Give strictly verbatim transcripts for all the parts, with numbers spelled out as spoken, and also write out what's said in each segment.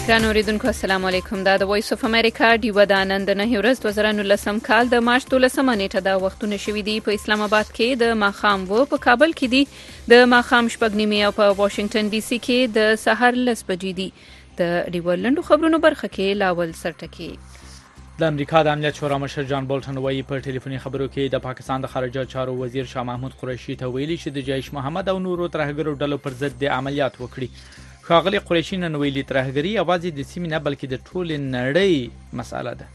ګرانو اوریدونکو السلام علیکم. دا د وایس اف امریکا ډیوه د نن د نهه ورځ دوه زره نولسم کال د مارچ دولسمه نیټه دا وختونه شوي دي. په اسلام آباد کې د ماښام و، په کابل کې دي د ماښام شپږ نیمې او په واشنگټن ډي سي کې د سهار لس بجې دي. د ډیوه لنډو خبرونو برخه کې لاول سرټکي. د امریکا د امنیت شورا مشر جان بولټن وایي په ټلیفوني خبرو کې د پاکستان د خارجه چارو وزیر شاه محمود قریشي ته ویلي چې د جیش محمد او نورو ترهګرو ډلو پر ضد د عملیات وکړي. ښاغلي قریشي نن ویلي ترهګري یوازې د سیمې نه بلکې د ټولې نړۍ مسأله ده.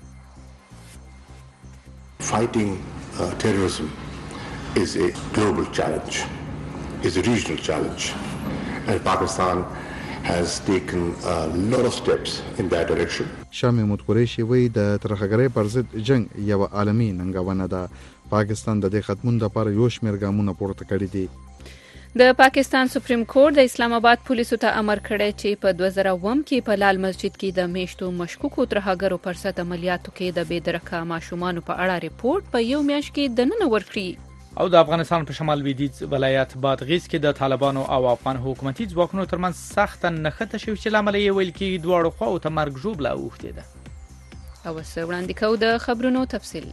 Fighting uh, terrorism is a global challenge, is a regional challenge, and Pakistan has taken a lot of steps in that direction. شاه محمود قریشي وایي د ترهګرۍ پر ضد جنگ یو عالمي ننګونه ده. پاکستان د دې ختمون لپاره یو شمېر ګامونه پورته کړي دي. د پاکستان سپریم کورټ د اسلام آباد پولیسو ته امر کړی چې په دوه زره اووه کې په لال مسجد کې د میشتو مشکوکو ترهګرو پر ضد عملیاتو کې د بېدرکه ماشومانو په اړه ریپورت په یو میاشت کې دننه ورکړي. او د افغانستان په شمال لویدیځ ولایت بادغیس کې د طالبانو او افغان حکومتي ځواکونو ترمنځ سخته نښته شوې چې لامل یې ویل کېږي دواړو خواو ته مرګ ژوبله اوښتې ده. او اوس وړاندې کوو د خبرونو تفصیل.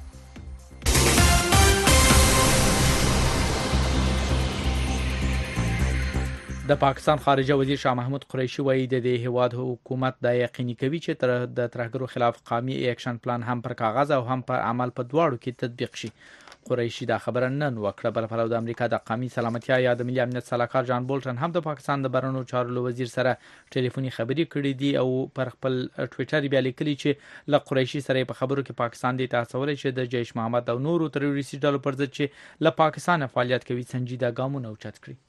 د پاکستان خارجه وزیر شاه محمود قریشي وایي د دې هیواد حکومت دا یقیني کوي چې تر د ترهګرو خلاف قومي اکشن پلان هم پر کاغذ او هم پر عمل په دواړو کې تطبیق شي. قریشي دا خبره نن وکړه. بل پلو د امریکا د قومي سلامتیا یا د ملي امنیت سلاکار جان بولټن هم د پاکستان د بهرنیو چارو وزیر سره ټلیفوني خبرې کړې دي او پر خپل ټویټر بیا لیکلي چې له قریشي سره په خبرو کې پاکستان دې تاسولې چې د جیش محمد او نورو تروریستي ډلو پر ضد چې له پاکستان فعالیت کوي سنجیده ګامونه اوچت کړي.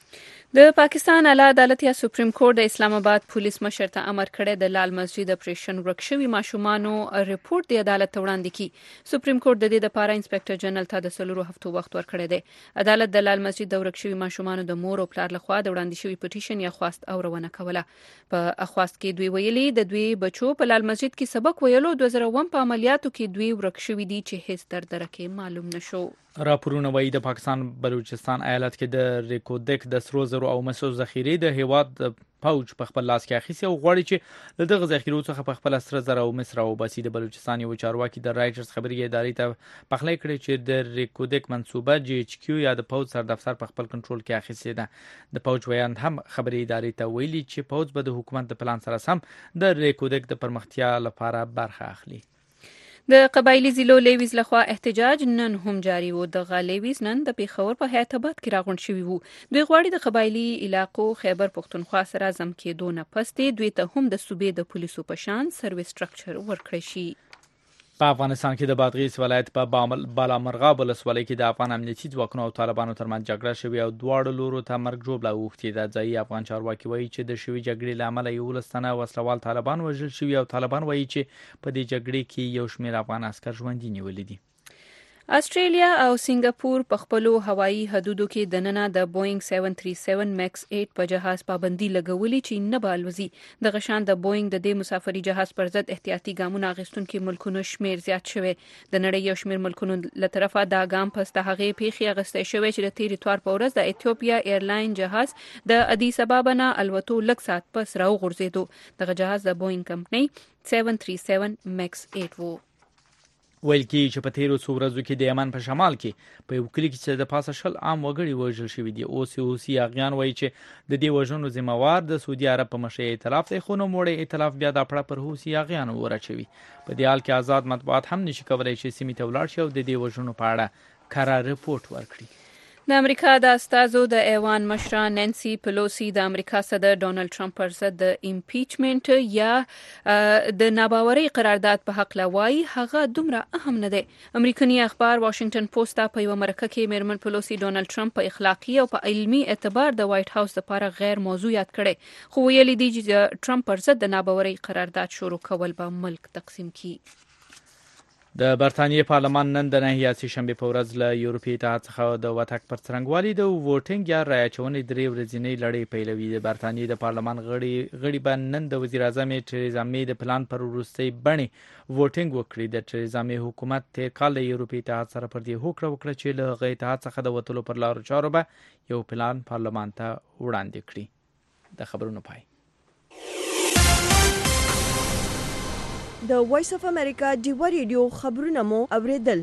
د پاکستان اعلی عدالت یا سپریم کورټ د اسلام آباد پولیس مشر ته امر کړی د لال مسجد اپریشن ورک شوي ماشومانو ریپورت د عدالت ته وړاندې کړي. سپریم کورټ د دې لپاره انسپکټر جنرال ته د څلورو هفتو وخت ورکړی دی. عدالت د لال مسجد د ورک شوي ماشومانو د مور او پلار لخوا د وړاندې شوي پټیشن یا خواست اورونه کوله. په اخواست کې دوی ویلي د دوی بچو په لال مسجد کې سبق ویلو دوه زره اووه په عملیاتو کې دوی ورک شوي دي چې هیڅ در درکه معلوم نشو. راپورونه وایي د پاکستان بلوچستان ایالت کې د ریکودک د سرو زرو او مسو ذخیرې د هیواد پوج په خپل لاس کې اخیسي او غواړي چې له دغه ذخیرو څخه په خپل سره زر او مصر او باسي. د بلوچستان یو چارواکي د رایټرز خبري ادارې ته پخلی کړی چې د ریکودک منصوبه جی ایچ کیو یا د پوج سر دفتر په خپل کنټرول کې اخیسي ده. د پوج ویاند هم خبري ادارې ته ویلي چې پوج به د حکومت د پلان سره سم د ریکودک د پرمختیا لپاره برخه اخلي. د قبایلی ضلعو لیویز لخوا احتجاج نن هم جاری و. د لیویز نن د پیښور په حیات آباد کې راغونډ شوي وو. دوی غواړي د قبایلی علاقو خیبر پښتونخوا سره ضم کېدو نه پس دوی ته هم د صوبې د پولیسو په شان سرویس سټرکچر ورکړی شي. په افغانستان کې د بادغیس ولایت په بالامرغاب ولسوالۍ کې د افغان امنیتي ځواکونو او طالبانو ترمنځ جګړه شوې او دواړو لورو ته مرګ ژوبله اوښتې ده. ځایي افغان چارواکي وایي چې د شوې جګړې له امله یولس تنه وسلوال طالبان وژل شوي او طالبان وایي چې په دې جګړې کې یو شمېر افغان عسکر ژوندي نیولي دي. استرالیا او سنگاپور په خپلو هوایي حدودو کې دننه د بوینګ سیون تھری سیون میکس ایټ په جهاز پابندي لګولي چې نه به الوزي. دغه شان د بوینګ د دې مسافري جهاز پر ضد احتیاطي ګامونه اخیستونکي ملکونو شمیر زیات شوی. د نړۍ یو شمیر ملکونو له طرفه دا ګام پس د هغې پیښې اخیستی شوی چې د تېرې اتوار په ورځ د ایتیوپیا ایرلاین جهاز د ادیس ابابا نه الوتو لږ ساعت پس راوغورځېدو. دغه جهاز د بوینګ کمپنۍ سیون تھری سیون میکس ایټ وو. ویل کېږي چې په تېرو څو ورځو کې د یمن په شمال کې په یو کلي کې چې د پاسه شل عام وګړي وژل شوي دي. اوس اوسي اغیان وایي چې د دې وژنو ذمہوار د سعودي عرب په مشرۍ ائتلاف دی، خو نوموړی ائتلاف بیا دا پړه پر حوثي اغیانو ورچوي. په دې حال کې آزاد مطبوعات هم نشي کولی چې سیمې ته ولاړ شي او د دې وژنو په اړه کره رپورټ ورکړي. د امریکا د استازو د ایوان مشره نانسی پلوسی د امریکا صدر ډونالد ټرمپ پر ضد د امپیچمنت یا د ناباورۍ قرارداد په حق لوي هغه دومره اهم نه دی. امریکایي اخبار واشنگټن پوسټ په یو مرکه کې میرمن پلوسی ډونالد ټرمپ په اخلاقی او په علمي اعتبار د وایټ هاوس لپاره غیر موضوع یاد کړي، خو ویلي دی چې ټرمپ پر ضد د ناباورۍ قرارداد شروع کول به ملک تقسیم کړي. د برتانیې پارلمان نن د نهه یا سهشنبې په ورځ له یورپي اتحاد څخه د وتګ پر څرنګوالي د ووټینګ یا رایه اچونې درې ورځنۍ لړۍ پیلوي. د برتانیې د پارلمان غړي غړي به نن د وزیر اعظم ټریزا مې د پلان پر وروستۍ بڼې ووټینګ وکړي. د ټریزا مې حکومت تیر کال له یورپي اتحاد سره پر دې هوکړه وکړه چې له هغه اتحاد څخه د وتلو پر لارو چارو به یو پلان پارلمان ته وړاندې کړي. د خبرونو پای. د وایس اف امریکا ډیوا ریډیو خبرونه مو اوریدل.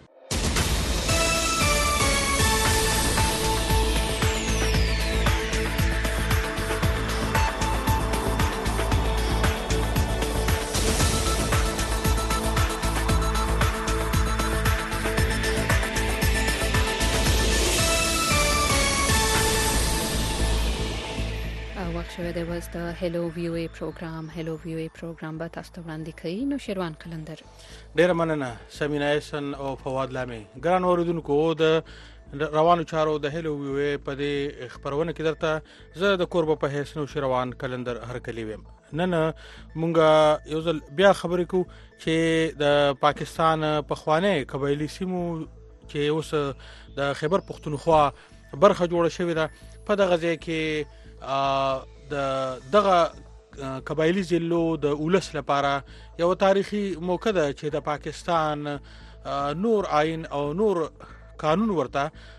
شوی دی واز د هلو وی او ای پروګرام. هلو وی او ای پروګرام به تاسو ته وړاندې کوي نو شیروان قلندر. ډیره مننه سمینا احسن او فواد لامي. ګران اوریدونکو د روانو چارو د هلو وی او ای په دې خبرونه کې درته زه د کوربه په حیث نو شیروان قلندر هرکلی ویم. نن مونږ یو ځل بیا خبرې کوو چې د پاکستان په خوانه قبایلی سیمو چې اوس د خیبر پختونخوا برخه جوړه شوې ده په دغه ځای کې د دغه قبایلی ضلعو د اولس لپاره یو تاریخي موقع ده چې د پاکستان نور آئین او نور قانون ورته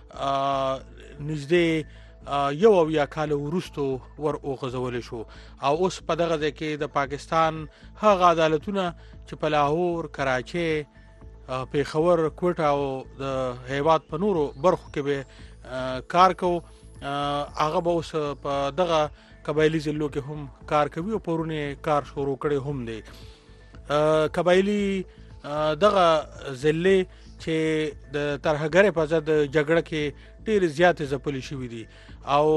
نږدې یو او یا کال وروستو ور اوغځول شو او اوس په دغه ځای کې د پاکستان هغه عدالتونه چې په لاهور، کراچۍ، پیښور، کوټه او د هیواد په نورو برخو کې به کار کوو هغه به اوس په دغه قبایلی ضلعو کې هم کار کوي او پرونه کار شروع کړي هم دي. قبایلی دغه ضلع چې د ترهګرۍ په ضد جګړه کې ډېر زیات ځپلي شوي دي او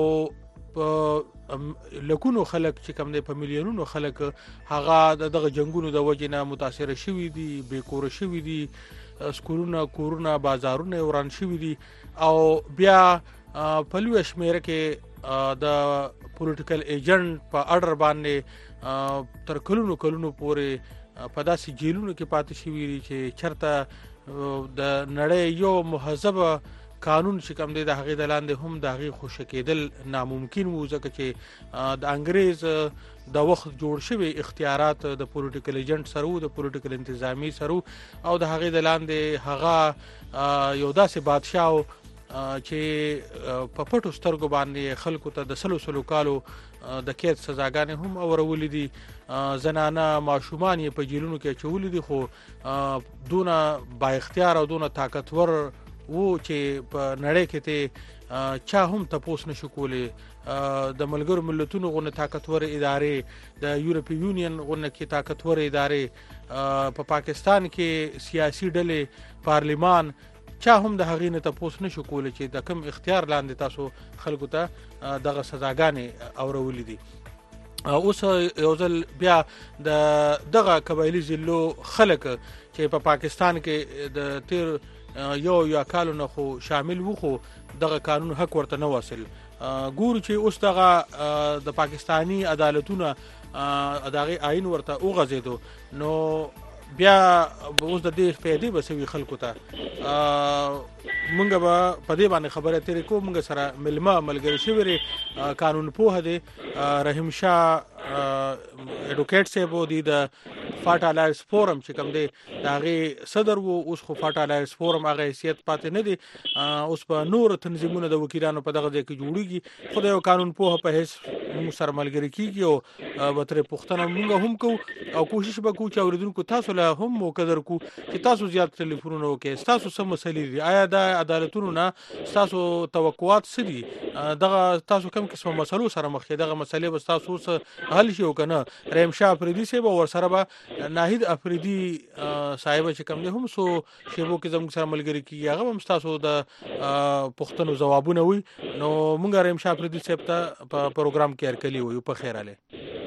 په لکونو خلک چې کم دي په میلیونونو خلک هغه دغه جنگونو د وجې نه متاثر شوي دي، بې کوره شوي دي، سکولونه، کورونه، بازارونه وران شوي دي او بیا په لویه شمېره کې د پولیټیکل ایجنټ په اډر باندې تر کلونو کلونو پورې په داسې جیلونو کې پاتې شوي دي چې چرته د نړۍ یو مهذب قانون چې کوم دی د هغې د لاندې هم د هغې خوشي کېدل ناممکن وو ځکه چې د انګریز د وخت جوړ شوي اختیارات د پولیټیکل ایجنټ سره وو، د پولیټیکل انتظامی سره وو او د هغې د لاندې هغه یو داسې بادشاه چې په پټو سترګو باندې خلکو ته د سلو سلو کالو د قید سزاګانې هم اورولې دي. زنانه ماشومان یې په جیلونو کې اچولي دي خو دونه با اختیار او دونه طاقتور وو چې په نړۍ کې ته چا هم تپوس نشو کولی. د ملګرو ملتونو غونه طاقتور ادارې، د یورپی یونین غونه کې طاقتور ادارې، په پاکستان کې سیاسي ډلې، پارلیمان چا هم د هغې نه تپوس نشو کولی چې د کوم اختیار لاندې تاسو خلکو ته دغه سزاګانې اورولې دي. اوس یو ځل بیا د دغه قبایلی ضلعو خلک چې په پاکستان کې د تیر یو یا کالو نه خو شامل وو خو دغه قانون حق ورته نه واصل ګورو چې اوس دغه د پاکستانی عدالتونه دغه آئین ورته وغځېدو نو بیا اوس د دې فائدې به سوي خلکو ته مونږ به په دې باندې خبره ترې کوو. مونږ سره ملما ملګری شوی قانون پوه دی رحیم شاه اډوکیټ صاحب دی د فاټا الایس فورم چې کوم دی د هغې صدر وو. اوس خو فاټا الایس فورم هغه حیثیت پاتې نه دی، اوس په نور تنظیمونه د وکیلانو په دغه ځای کې جوړیږي خو د یو قانون پوه په حیث موږ سره ملګری کیږي او به ترې پوښتنه موږ هم کوو او کوشش به کوو چې اورېدونکو تاسو له هم موقع درکو چې تاسو زیات ټلیفونونه وکړئ، ستاسو څه مسلې دي، آیا د عدالتونو نه ستاسو توقعات څه دي، دغه تاسو کوم قسمه مسلو سره مخ یې، دغه مسلې به ستاسو اوس حل شي او که نه. رحیم شاه افریدي صاحب ورسره به ناهید افریدي صاحب چې کوم دی هم څو شیبو کې زموږ سره ملګري کېږي، هغه هم ستاسو د پوښتنو ځوابونه وي. نو موږ رحیم شاه افریدي صاحب ته په پروګرام کې هرکلي وایو. په خیر اله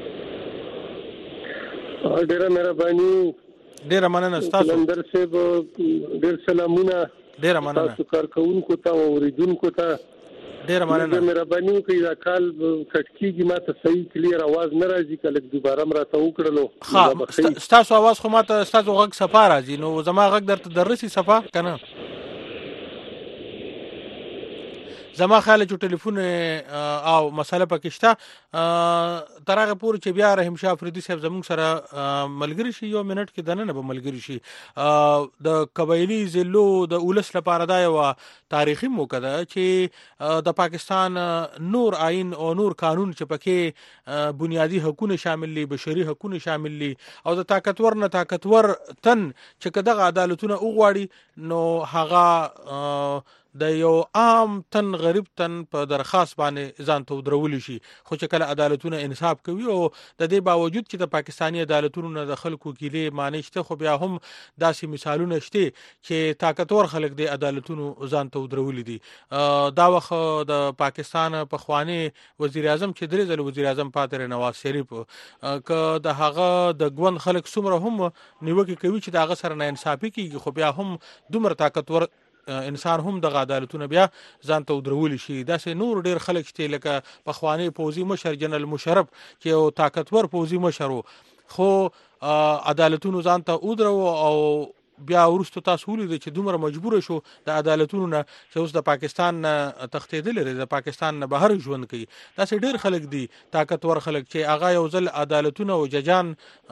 ډیره مهرباني، ډیره مننه ستاسو قلندر صاحب، ډیر سلامونه ډیره مننه تاسو کارکونکو ته او اوریدونکو ته ډیره مننه. مهرباني وکړئ دا کال کټ کیږي ماته صحیح کلیر आवाज نه راځي، کله دوباره مراته وکړلو. ها ستاسو आवाज خو ماته ستاسو غږ صفا راځي، نو زما غږ درته درسي صفا کنه؟ زما خیال چې ټلیفون او مسله پکې شته ترغه پور چې بیا رحیم شاه افریدي صاحب زموږ سره ملګری شي یو منټ کې دنه به ملګری شي د قبایلی ضلعو د اولس لپاره دا یو تاریخي موقع ده چې د پاکستان نور آئین او نور قانون چې پکې بنیادی حقوق شامل دي بشري حقوق شامل دي او د طاقتور نه طاقتور تن چې کداغه عدالتونه وغواړي نو هغه د یو عام تن غریب تن په درخواست باندې ځان ته ودرول شي خو چې کله عدالتونه انصاف کوي او د دې باوجود چې د پاکستانی عدالتونو نه د خلکو کېلې معنی شته خو بیا هم داسې مثالونه شته چې طاقتور خلک د عدالتونو ځان ته ودرول دي. دا وخت د پاکستان په خوانی وزیر اعظم چې درې ځله وزیر اعظم پاتره نواز شریف ک د هغه د ګوند خلک څومره هم نیوکه کوي چې دا هغه سره نه انصافي کیږي خو بیا هم دومره طاقتور انسان هم د عدالتونو بیا ځان ته ودرول شي. دا سه نور ډیر خلک شته لکه په خوانی پوزي مشر جنرال مشرف چې یو طاقتور پوزي مشر خو عدالتونو ځان ته ودرو او بیا ورستو تاسو ولید چې دومره مجبور شو د عدالتونو نه چې اوس د پاکستان تختیدل لري د پاکستان نه بهر ژوند کوي. دا سه ډیر خلک دي طاقتور خلک چې هغه یو ځل عدالتونو او ججان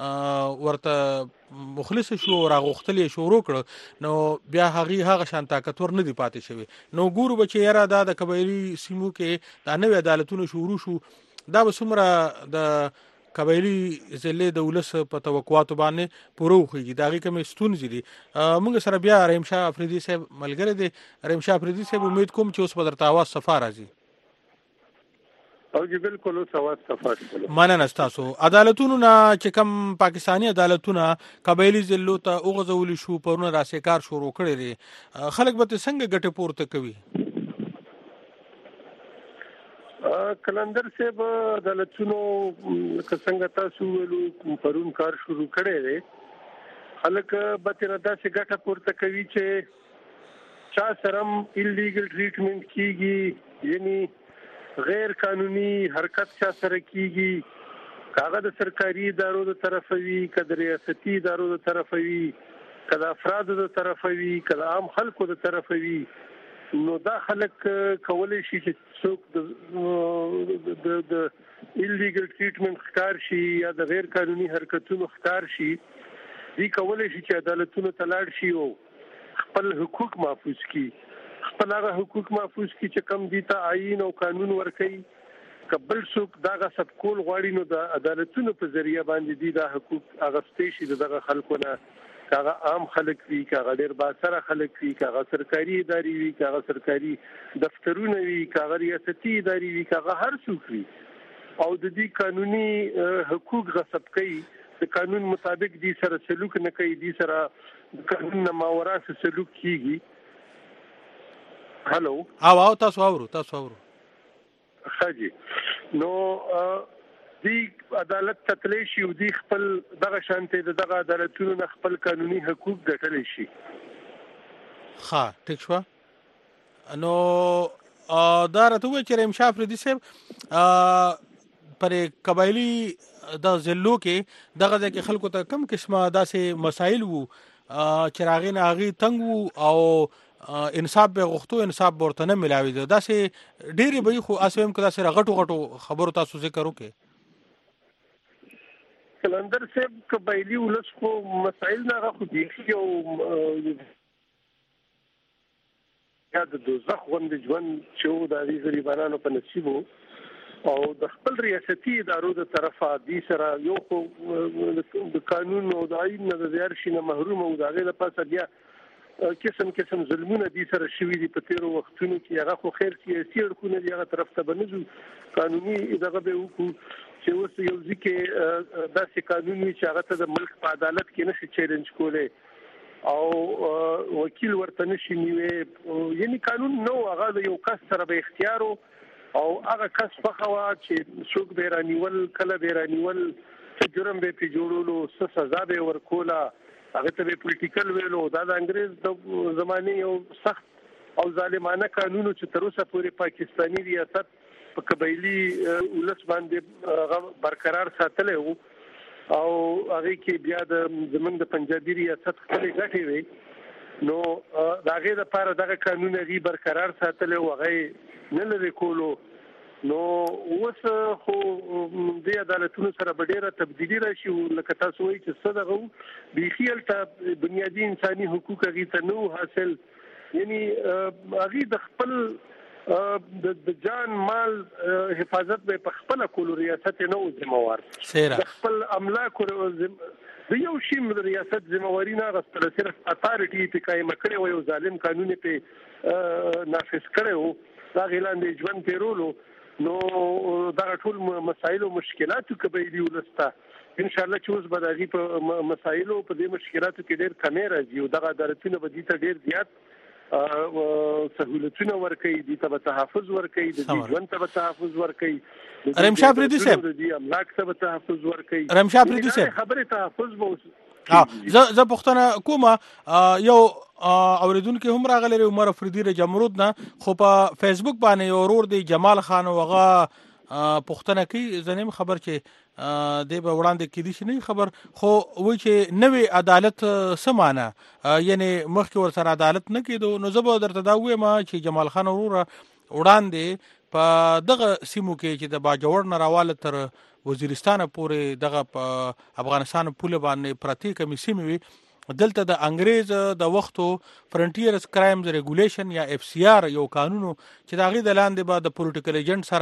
ورته مخلص شو او راغختلې شروع کړ نو بیا هغه هغه شان طاقتور نه دی پاتې شوی. نو ګورو بچی یاره دا د قبایلی سیمو کې د نوې عدالتونو شروع شو دا به څومره د قبایلی ضلع د ولس په توقعات باندې پوره وخیږي دا غي کوم ستونزې دي. موږ سره بیا رحیم شاه افریدي صاحب ملګری دي. رحیم شاه افریدي صاحب امید کوم چې اوس په درته आवाज صفه راځي. او جی بالکل اوس आवाज صفه راځي. مننه تاسو. عدالتونو نه چې کوم پاکستانی عدالتونه قبایلی ضلعو ته اوغځول شو پرونه راسې کار شروع کړی دي خلک به څنګه ګټه پورته کوي؟ کلندر صاحب عدالتونو که څنګه تاسو ویلو پرون کار شروع کړی دی خلک به تر داسې ګټه پورته کوي چې چا سرم ایلیګل ټریټمنټ کیږي یعنی غیر قانوني حرکت چا سره کیږي کاغه د سرکاري ادارو د طرفوي کده ریاستي ادارو د طرفوي کده افراد د طرفوي کده عام خلکو د طرفوي نو دا خلک کولای شي چې څوک د د د ایلیګل ټریټمنټ ښکار شي یا د غیر قانوني حرکتونو ښکار شي دی کولای شي چې عدالتونو ته لاړ شي او خپل حقوق محفوظ کړي خپل هغه حقوق محفوظ کړي چې کم دي ته آئین او قانون ورکړي قبل څوک داغه سب کول غواړي نو د عدالتونو په ذریعہ باندې دي دا حقوق اغستې شي دغه خلکو نه کاغه عام خلک وی کاغه ډیر باسره خلک وی کاغه سرکاري ادارې وی کاغه سرکاري دفترونه وی کاغه ریاستي ادارې وی کاغه هر څوک وی او د دې قانوني حقوق غصب کوي د قانون مطابق دي سره سلوک نه کوي دي سره قانون نه ماورا سره سلوک کیږي. هالو او او تاسو اورو تاسو اورو خاجي نو دی عدالت تتلی شي او دی خپل دغه شانته دغه عدالتونو نه خپل قانوني حقوق ګټلی شي. ها ټیک شو. نو دا راته و چې رحیم شاه افریدي صاحب پر قبایلی د ضلعو کې دغه ځکه خلکو ته کم قسمه داسې مسایل وو چې راغې نه اغي تنګ وو او انصاف به غوښتو انصاف ورته نه ملاوي داسې ډېری به خو اسوم کدا سره غټو غټو خبرو تاسو ذکر وکړي. کلندر صاحب قبایلی ولس خو مسائل نه غو دي او یا د دوزخ غوند ژوند چې د دې غریبانو په نصیبو او د خپل ریاستي ادارو د طرفه دي سره یو خو د قانون او د آئین نه د زیار شینه محروم او د غیر پاسه بیا قسم قسم ظلمونه دي سره شوي دي په تیرو وختونو کې هغه خو خیر سیاسي اړخونه دي هغه طرف ته بنځو قانوني دغه به وکړو چې اوس یو ځکه داسې قانوني چې هغه ته د ملک په عدالت کې نشي چیلنج کولای او وکیل ورته نشي نیوي یعنی قانون نو هغه یو کس سره به اختیار او هغه کس په خوا چې څوک به رانیول کله به رانیول چې جرم به پی جوړولو څه سزا به ورکولا هغه ته پولیټیکل ویلو دا د انګريز د زمانه یو سخت او ظالمانه قانونو چې تر اوسه پورې پاکستانی ریاست په قبایلی ولس باندې برقرار ساتلی وو او هغه کې بیا د زمونږ د پنجابي ریاست خپل غټي وي نو دا غي د لپاره دغه قانون غي برقرار ساتلی او هغه نه لري کولو نو اوس خو د عدالتونو سره ډېره تبدیلی راشي لکه تاسو وایي چې څه دغه بيخیل ته بنیادی انساني حقوق هغه ته نو حاصل یعنی هغه د خپل د جان مال حفاظت به په خپل کول ریاست نه ذمہوار د خپل املاک د یو شی ریاست ذمہواری نه غوښتل صرف اتارټي په قائم کړي او یو ظالم قانون په نافذ کړي دا غیلان د ژوند پیرولو نو دا ټول مسایل او مشکلات کبې دی ولستا ان شاء الله چې اوس به دغه په مسایل او په دې مشکلاتو کې ډېر کمې راځي او دغه عدالتونه به دي ته ډېر زیات سہولتونه ورکړي دي ته تحفظ ورکړي د ژوند ته تحفظ ورکړي رمشا پردي صاحب د املاک ته تحفظ ورکړي رمشا پردي صاحب خبره تحفظ به ها زه زه پښتنه کومه یو اوریدونکو هم راغلی عمر افریدی ر جمهوریت نه خو په فیسبوک باندې اورور دی جمال خان وغه پښتنه کی زنیم خبر چې دی به وړاندې کېدی شي نه خبر خو وای چې نوې عدالت سمانه یعنی مخکې ور سره عدالت نه کېدو نو زه به درته دا وایم چې جمال خان اورور وړاندې په دغه سیمو کې چې د باجوړ نه راواله تر وزیرستان پورې دغه په افغانستان پوله باندې پرتی کمیسي وي دلته د انګریز د وختو فرنټیرز کرایمز ریګولیشن یا اف سی آر یو قانون چې دا غي د لاندې به د پولیټیکل ایجنټ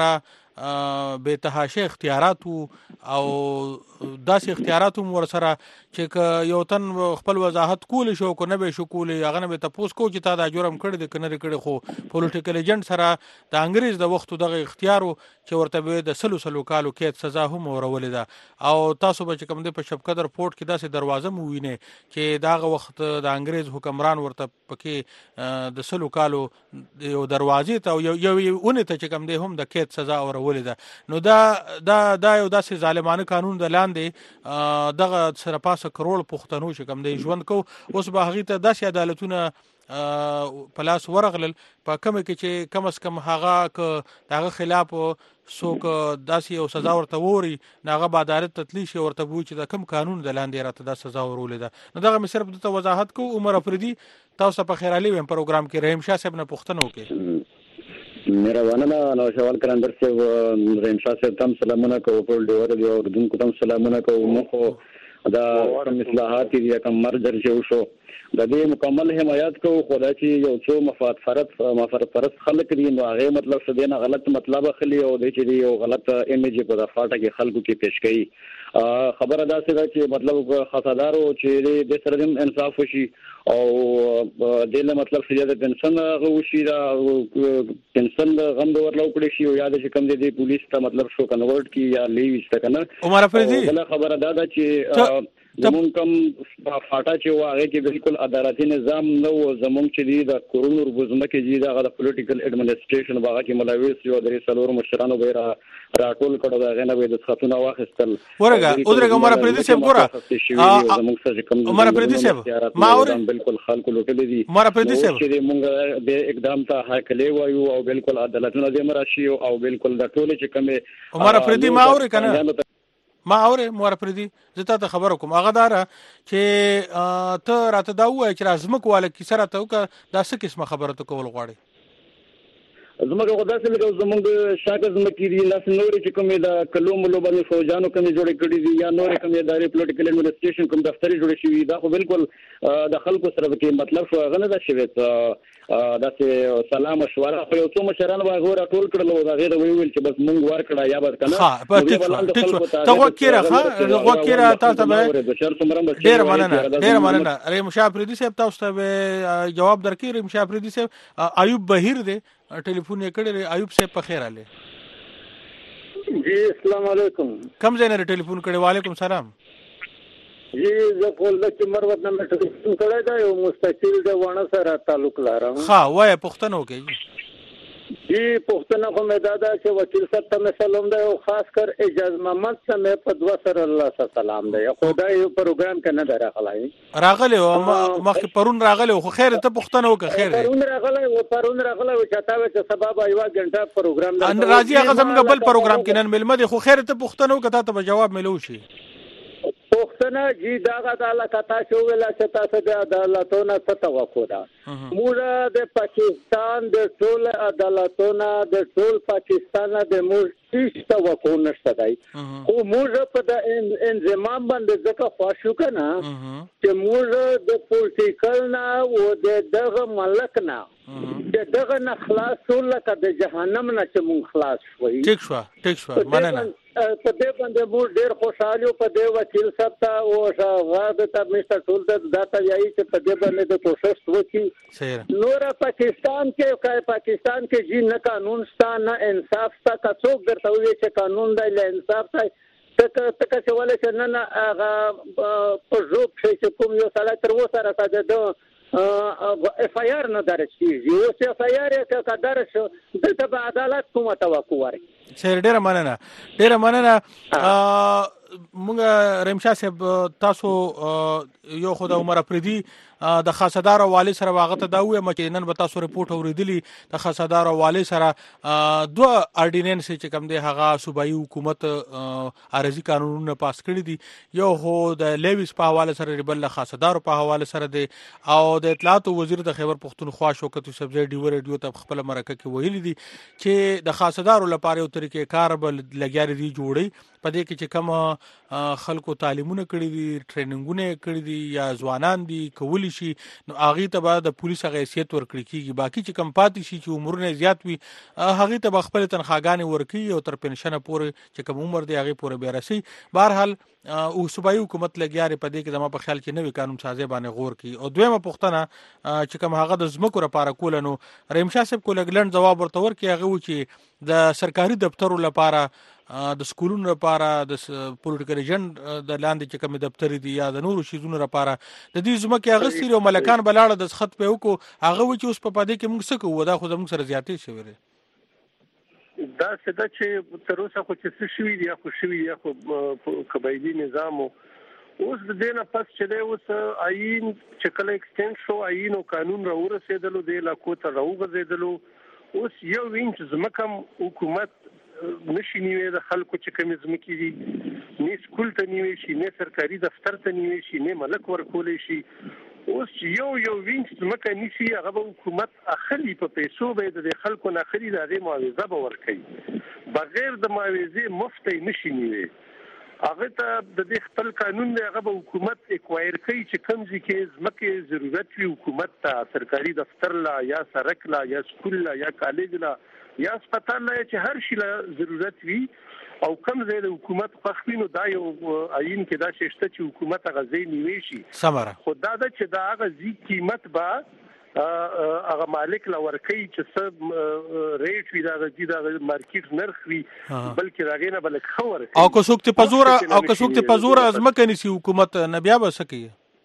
سره به تهاشه اختیارات او داسې اختیارات هم ور سره چې یو تن خپل وضاحت کول شو کو نه به شو کول هغه نه به تاسو کو چې تا دا جرم کړی د کنه کړی خو پولیټیکل ایجنټ سره د انګریز د وختو دغه اختیارو چې ورته به د سلو سلو کالو کې سزا هم ورولې ده او تاسو به کوم د په شپقدر پورت کې داسې دروازه مو ویني چې داغه وخت د انګریز حکمران ورته پکې د سلو کالو یو دروازې ته یو یو اونې ته چې کوم دی هم د کېد سزا اورولې ده نو دا دا دا یو داسې ظالمانه قانون د لاندې دغه سره پاسه کروڑ پښتنو چې کوم دی ژوند کو اوس به هغه ته داسې عدالتونه پلاس ورغلل په کوم کې چې کم اس کم هغه ک دغه خلاف څوک داسې یو سزا ورته ووري ناغه به عدالت تتلی شي ورته وو چې د کم قانون د لاندې راته د سزا ورولې ده نو دغه مې صرف د وضاحت کو عمر افریدی تاسو په خیر علي ویم پروګرام کې رحیم شاه صاحب نه پوښتنه وکړي مهربانه نو شوال کرندر صاحب رحیم شاه صاحب تم سلامونه کوم ټول ډیور دی او دونکو تم سلامونه کوم مخ دا کوم اصلاحات دي کوم مرجر جو شو د دې مکمل حمایت کو خدا چې یو څو مفاد فرض مفاد فرض خلک دي نو هغه مطلب څه دی نه غلط مطلب خلی او د چې یو غلط ایمیج په د فاټه کې خلکو کې پیش کړي خبره دا څه ده چې مطلب خاصدارو چې د سره انصاف وشي او د مطلب چې د پنشن غوشي دا پنشن غم ورلو کړی شي او یاد چې کوم دی پولیس ته مطلب شو کنورټ کی یا لیوز ته کنه عمر افریدی بل خبره دا ده چې زمون کوم فاټا چې واغې کې بالکل عدالتي نظام نو زمون چې دی د کورونو ربوزمه کې دی د پولیټیکل اډمنسټریشن باغ کې ملاویس یو درې سلور مشرانو به را راټول کړو دا غنه به د خاتون واخستل ورګه اودرګه عمر افریدی صاحب ګوره عمر افریدی صاحب ما اور بالکل خلکو لوټل دي عمر افریدی صاحب چې موږ د اقدام ته حاکلې وایو او بالکل عدالتونه د مراشي او بالکل د ټول چې کومه عمر افریدی ما اور کنه ما اوره مور پردي زه ته خبر کوم هغه دارا چې ته راته دا وای چې رازمک والا کی سره ته دا څه قسمه خبره ته کول غواړي زموږ غوډه سره زموږ شاګرد مکیری لاس نورې چې کومه دا کلوم لو باندې فوجانو کومه جوړې کړې دي یا نورې کومه ادارې پولیټیکل اډمنسټریشن کوم دفتري جوړې شوې دا خو بالکل د خلکو سره کې مطلب شو غنه دا شوی دا چې سلام مشوره په یو څو مشران واغور ټول کړل او دا غیر ویل چې بس مونږ ور کړه یا بس کنه ها په ټیک ته وکیره ها وکیره تاسو به ډیر مننه ډیر مننه رحیم شاه پردي صاحب تاسو ته جواب درکې رحیم شاه پردي صاحب ایوب بهیر دی ټلیفون یې کړی ایوب صاحب په خیر علي جی السلام علیکم کوم ځای نه ټلیفون کړی وعلیکم السلام جی زه کول د مروت نه ټلیفون کړی دا یو مستقل د ونه سره تعلق لرم ها وای پښتنو کې جی پښتنه کومه دادا چې وکیل صاحب ته سلام دی او خاص کر اجازه محمد سره په دوا سره الله سره سلام دی خدای یو پروګرام کنه دراغلای راغله مخ پرون راغله خو خیر ته پښتنه وک خیر دی پرون راغله او پرون راغله او چاته چې سبب ایوا غنټه پروګرام ان راځي هغه زموږ بل پروګرام کې نن ملمه دی خو خیر ته پښتنه وک ته ته جواب ملو شي پښتنه جی دا عدالت کتا شو ویلا چې تاسو د عدالتونو څه توقع ده موږ د پاکستان د ټول عدالتونو د ټول پاکستان د موږ هیڅ توقع نشته دی خو موږ په د انضمام باندې ځکه خوښو کنه چې موږ د پولیټیکل نه او د دغه ملک نه د دغه نه خلاصول لکه د جهنم نه چې موږ خلاص شوي ټیک شو ټیک شو مننه په دې باندې موږ ډېر خوشاله په دې وکیل صاحب ته او غاړه ته مستر ټول ته دا ته یایي چې په دې باندې د کوشش وکړي نور پاکستان کې پاکستان کې جی نه قانون شته نه انصاف شته که څوک درته وایي چې قانون دی له انصاف دی تک تک چې ولې چې نه هغه په ژوب شي چې کوم یو سړی تر اوسه راځي د اف آی آر نه درج کیږي او چې اف آی آر یې که درج شو دلته به عدالت کومه توقع ورکړي سر ډیره مننه ډیره مننه مونږ رمشا صاحب تاسو یو خدای عمر افریدي د خاصدار والی سره واغه ته دا وې مکه نن به تاسو ریپورت اوریدلی د خاصدار والی سره دوه اورډیننس چې کوم دی هغه صوبایي حکومت ارزي قانونونه پاس کړی دي یو هو د لیویس په حواله سره ریبل خاصدار په حواله سره دی او د اطلاعات وزیر د خیبر پختونخوا شوکت یوسفزئی ډیو ریډیو ته خپل مرکه کې ویلي دي چې د خاصدار لپاره یو طریقې کار بل لګیاري دی جوړي پدې کې چې کوم خلکو تعلیمونه کړی دي ټریننګونه کړی دي یا ځوانان دي کولی شي نو هغه ته به د پولیس حیثیت ورکړي کیږي باقي چې کم پاتې شي چې عمرونه زیات وي هغه ته خپل تنخواګانې ورکړي او تر پنشن پورې چې کوم عمر دی هغه پورې به راسي بهرحال او صوبایي حکومت لګیاري پدې کې زما په خیال کې نوې قانون سازي باندې غور کوي او دویمه پوښتنه چې کوم هغه د زمکو لپاره کولنو رمشا صاحب کولګلند جواب ورته ورکړي هغه و چې د سرکاري دفترو لپاره د سکولونو لپاره د پولیټیکل ایجنټ د لاندې چې کوم دفتر دي یا د نورو شیزونو لپاره د دې زمکه هغه سری او ملکان بلاړه د خط په وکړو هغه و چې اوس په پدې کې موږ څه کوو دا خو زموږ سره زیاتې شوی دی دا څه دا چې تر اوسه خو چې څه شوی دی خو شوی دی خو قبایلی نظام اوس د دې نه پس چې دی اوس آئین چې کله ایکسټند شو آئین او قانون را ورسېدلو د علاقو ته راوغځېدلو اوس یو وینچ زمکم حکومت نشي نیوي د خلکو چې کوم زمکی دي نه سکول ته نیوي شي نه سرکاري دفتر ته نیوي شي نه ملک ورکول شي اوس یو یو وینچ زمکه نشي هغه حکومت اخلي په پیسو به د خلکو نه خري د معاوضه به ورکړي بغیر د معاوضه مفت نشي نیوي هغه ته د دې خپل قانون دی هغه حکومت اکوایر کوي چې کوم ځکه زمکه ضرورت وي حکومت ته سرکاري دفتر لا یا سرک لا یا سکول لا یا کالج لا یا سپټال لا چې هر شي له ضرورت وي او کوم ځای د حکومت خوښوي نو دا یو آئین کې دا شته چې حکومت غزي نیوي شي سمره خدا دا چې دا غزي قیمت با هغه مالک لا ورکي چې څه ریټ وی دا غزي دا مارکیټ نرخ وي بلکې راغې نه بلک خور او که څوک ته پزور او که څوک ته پزور ازمکه نسی حکومت نه بیا وسکي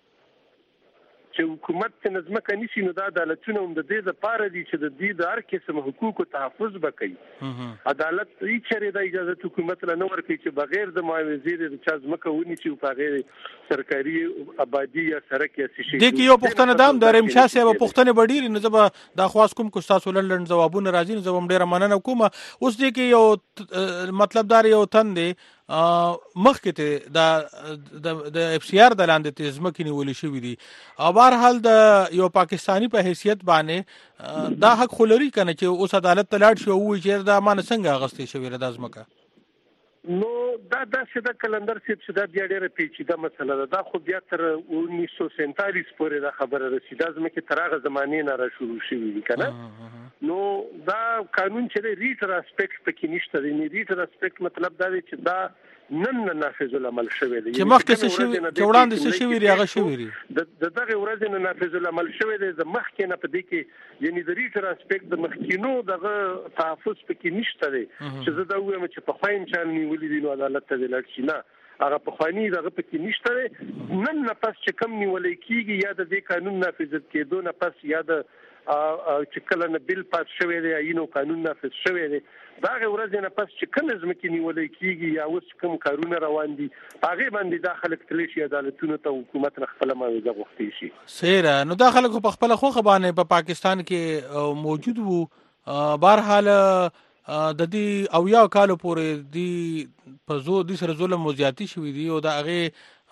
چې حکومت ته نظم کني شي نو دا عدالتونه هم د دې لپاره دي چې د دې د هر قسم حقوقو تحفظ وکړي عدالت هیڅ چره د اجازه حکومت له نور کوي چې بغیر د معاوضې د چا ځمکه ونی چې په غیر سرکاري آبادی یا سرک یا شي د کې یو پښتنه دام د رمشا صاحب پښتنه بډیر نه زبا دا خواص کوم کو تاسو لندن جوابونه راځي نه زبم ډیره مننه کوم اوس دې کې یو مطلب دار یو تن دی مخکې ته د د اف سی آر د لاندې ته ځمکې نیولې شوې دي او بهرحال د یو پاکستانی په حیثیت باندې دا حق خلري کنه چې اوس عدالت ته لاړ شي او چې دا مان څنګه اغستې شوې د ځمکه نو دا د شته کلندر سیب شته بیا ډیره پیچیده مسله ده دا خو بیا تر انیس سو سینتالیس پورې دا خبره رسیده ځمکه تر هغه زمانه نه را شروع شوې دي کنه نو دا قانون چې ریټر اسپیکټ پکې نشته دی ریټر اسپیکټ مطلب دا دی چې دا نن نه نافذ العمل شوی دی چې مخکې څه شوی چې وړاندې څه شوی دی هغه شوی دی د دغه ورځې نه نافذ العمل شوی دی د مخکې نه پدې کې یعنی د ریټر اسپیکټ د مخکینو دغه تحفظ پکې نشته دی چې زه دا وایم چې په خاين چان نیولې دي نو عدالت ته لاړ شي نه هغه په خواني دغه پکې نشته دی نن نه پس چې کم نیولې کیږي یا د دې قانون نافذ کېدو نه پس یا د چې کله نه بل پاس شوی دی اینو قانون نافذ شوی دی دا ورځ نه پس چې کوم ځمکې نیولې کیږي یا اوس کوم کارونه روان دي هغه باندې داخله کړي شي عدالتونو ته حکومت خپل معاوضه غوښتي شي سیره نو داخله په خپل خوخه باندې په پاکستان کې موجود وو بهرحال د دې او یا کالو پورې دی په زو د سره ظلم مزياتي شوې دي او دا هغه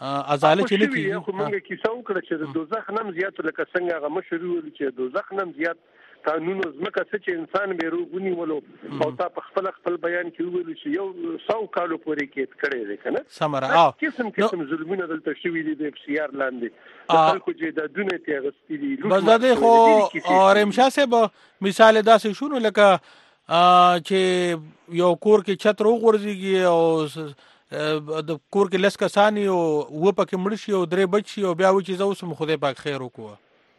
ازاله چې نه کیږي. خو موږ کیسه وکړه چې د دوزخ نم زیات لکه څنګه هغه مشر ویل چې دوزخ نم زیات قانون زمکه چې انسان به روغونی ولو او تا په خپل خپل بیان کې ویل چې یو سو کالو پورې کې کړي دي کنه سمره اه قسم قسم ظلمونه دلته شوي دي د سیار لاندې خلکو چې د دونه ته غستې دي. بس دا دی خو رمشا صاحب مثال داسې شونه لکه چې یو کور کې چت رو غورځيږي او د کور کې لس کسانی او و پکې مړ شي او درې بچي او بیا و چې زو سم خدای پاک خیر وکړه.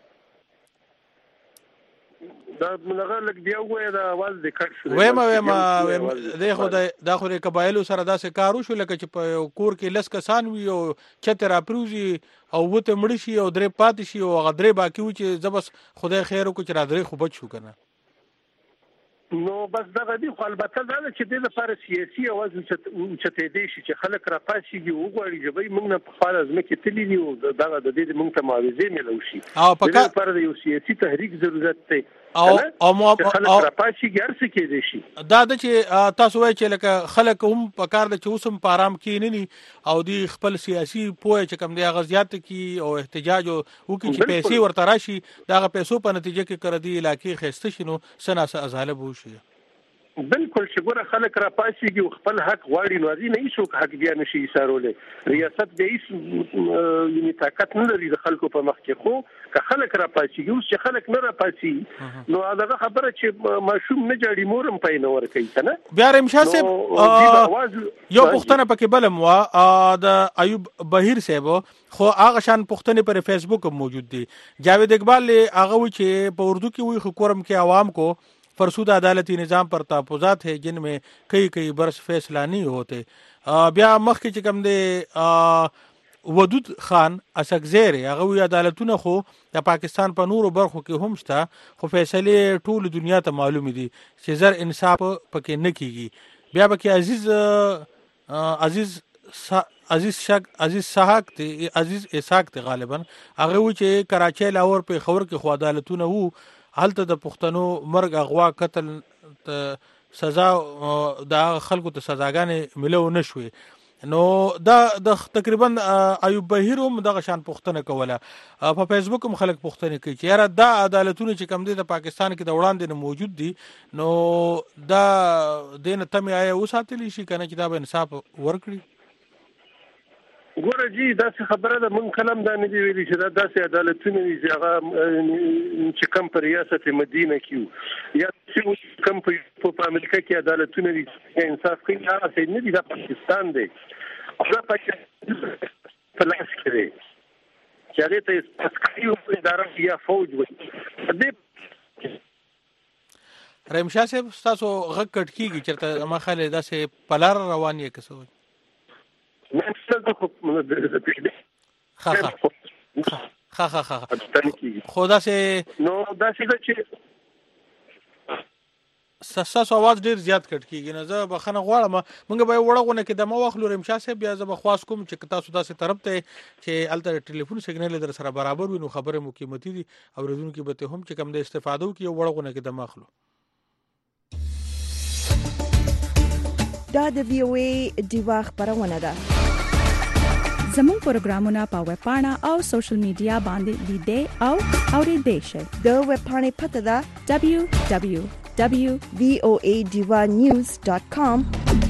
دا ملغه لګ دی وای دا आवाज د کټ شو وایم وایم د خدای د خدای قبایلو سره داسې کارو شو لکه چې په کور کې لس کسان وي او چتر اپروزي او وته مړ شي او درې پات شي او غدرې باقي و چې زبس خدای خیر وکړي چې را درې خو بچ شو کنه. نو بس دغه دی خو البته دا چې د لپاره سیاسي اواز چته دی چې خلک را پاسيږي وګوري چې به موږ نه په فارز مکه تللی دی او دغه د دې موږ ته معاوضه ملو شي او په کار لپاره د یو سیاسي تحریک ضرورت دی او او مو خلک را پاسيږي هر څه کې دی شي. دا د چې تاسو وایي چې لکه خلک هم په کار د چوسم پارام کې نه ني او دی خپل سیاسي پوهه چې کم دی غزيات کی او احتجاج او کی چې پیسې ورته راشي دغه پیسو په نتیجه کې کړ دی علاقې خسته شنو سناسه ازاله بو شي. بالکل چې ګوره خلک را پاسيږي او خپل حق غواړي نو ځي نه هیڅ حق بیا نشي ایثارولې. ریاست د هیڅ یعنی طاقت نه لري د خلکو په مخ کې خو که خلک را پاسيږي او چې خلک نه را پاسي نو هغه خبره چې ماشوم نه جاړي مورم پای نه ور کوي کنه. بیا رمشا صاحب یو پښتنه پکې بلم وا د ایوب بهیر صاحب خو هغه شان پښتنه پر فیسبوک موجود دي. جاوید اقبال هغه و چې په اردو کې وی خو کورم کې عوام کو فرسود عدالتی نظام پر تحفظات ہے جن میں کئی کئی برس فیصلہ نہیں ہوتے. بیا مخ کې چې کوم دی ودود خان اسکزیر هغه وی عدالتونه خو د پاکستان په نورو برخو کې هم شته خو فیصله ټول دنیا ته معلوم دي چې زر انصاف پکې نه کیږي. بیا به عزیز عزیز عزیز شک عزیز سحاق ته عزیز اسحاق ته غالبا هغه و چې کراچۍ لاهور په خبر کې خو عدالتونه وو هلته د پښتنو مرګ اغوا قتل سزا د خلکو ته سزاګانې ملو نشوي. نو دا د تقریبا ایوب بهیر هم دغه شان پښتنه کوله په فیسبوک هم خلک پښتنه کوي چې یاره دا عدالتونه چې کم دي د پاکستان کې د وړاندې نه موجود دي نو دا دین تمه آیا وساتلی شي کنه چې دا به انصاف ورکړي. ګوره جی دا څه خبره ده مونږ کلم دا نه دی ویلي چې دا داسې عدالتونه دي چې هغه چې کم په ریاست مدینه کې یا چې کم په امریکا کې عدالتونه دي انصاف کوي هغه څه نه دي د پاکستان دی او دا پاکستان په لاس کې دی چې هغه ته عسکري اداره یا فوج وي. رمشا صاحب تاسو غږ کټ کیږي چې ما خاله داسې پلار روان یې کسو خا خا خا خا خدا سے نو دا څه چې ساسو आवाज ډیر زیات کټ کیږي نه زه بخنه غواړم مونږ به وړغونه کې د ما واخلو رمشا صاحب بیا زه به خواص کوم چې تاسو داسې طرف ته چې الته ټلیفون سیګنل در سره برابر وي نو خبره مو قیمتي دي او ورزونکو به ته هم چې کم د استفاده وکي وړغونه کې د ماخلو. دا د وی او ای دیوا خبرونه ده. زموږ پروګرامونه په ویب پاڼه او سوشل میډیا باندې لیدئ او اوریدئ شئ. د ویب پاڼې پته ده دبليو دبليو دبليو دوت وی او ای دیوا نیوز ډاٹ کام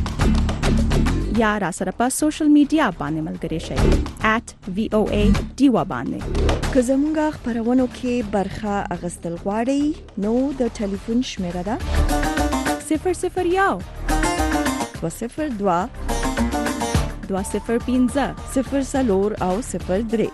یا را سره په سوشل میډیا باندې ملګري شئ ایٹ وی او ای دیوا باندې. که زموږ خبرونو کې برخه اغستل غواړئ نو د ټلیفون شمیره ده صفر صفر یو دو صفر دو دو صفر پنځه صفر سلور او صفر درې.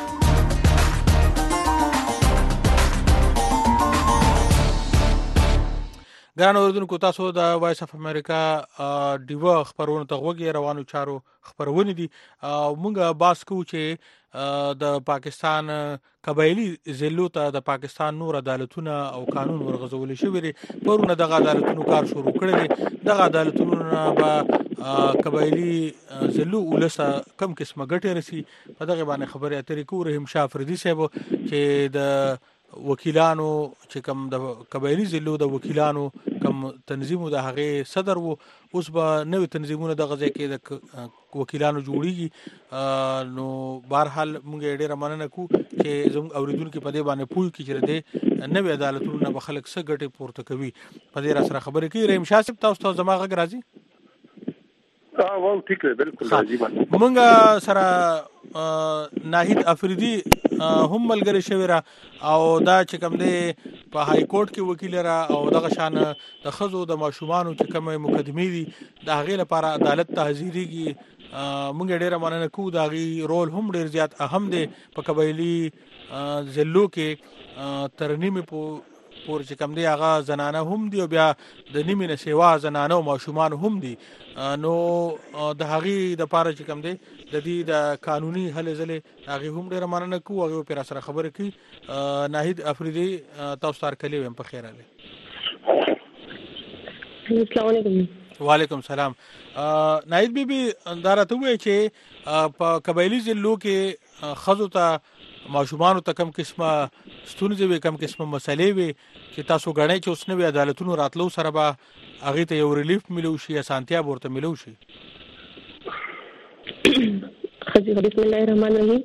ګران اوردونکو تاسو د وایس اف امریکا دیوا خبرونه ته وګورئ روانو چارو خبرونه دي مونږه باس کوو چې د پاکستان قبایلی ضلعو ته د پاکستان نور عدالتونه او قانون ورغځول شوی دی پرونه دغه عدالتونو کار شروع کړی دی دغه عدالتونو به قبایلی ضلعو ولسه کم قسمه ګټه رسی په دغه باندې خبرې اترې کوو. رحیم شاه فردي صاحب چې د وکیلانو چې کوم د قبایلی ضلعو د وکیلانو کوم تنظیمو د هغه صدر وو اوس به نوې تنظیمونه د غزې کې د وکیلانو جوړیږي نو بهرحال موږ ډېر مننه کوو چې زموږ اوریدونکو په دې باندې پوه کړي چې د نوې عدالتونو نه به خلک څه ګټې پورته کوي په دې را سره خبرې کوي. رحیم شاه صاحب تاسو ته زما غږ راځي؟ ها واو ټیک دی بالکل راځي. مونږ سره ناهید افریدي هم ملګری شوی را او دا چې کوم دی په های کورټ کې وکیل را او دغه شان د خزو د ماشومانو چې کوم مقدمې دي د هغې لپاره عدالت ته حاضرېږي. مونږ ډېره مننه کوو د هغې رول هم ډېر زیات اهم دی په قبایلي ضلعو کې تر نیمې پورې چې کوم دی هغه زنانه هم دي او بیا د نیمې نه سیوا زنانه او ماشومان هم دي نو د هغې دپاره چې کوم دی د دې د قانوني هلې ځلې هغې هم ډېره مننه کوو هغې پرې راسره خبرې کوي. ناهید افریدي تاسو ته هرکلی ویم په خیر راغلی. السلام علیکم. وعلیکم سلام. ناهید بیبي دا راته ووایي چې په قبایلي ضلعو کې ښځو ته ماشومانو ته کم قسمه ستونزې وي کم قسمه مسلې وي چې تاسو ګڼئ چې اوس نوي عدالتونو راتلو سره به هغې ته یو ریلیف ملو شي اسانتیا به ورته ملو شي. بسم الله الرحمن الرحیم.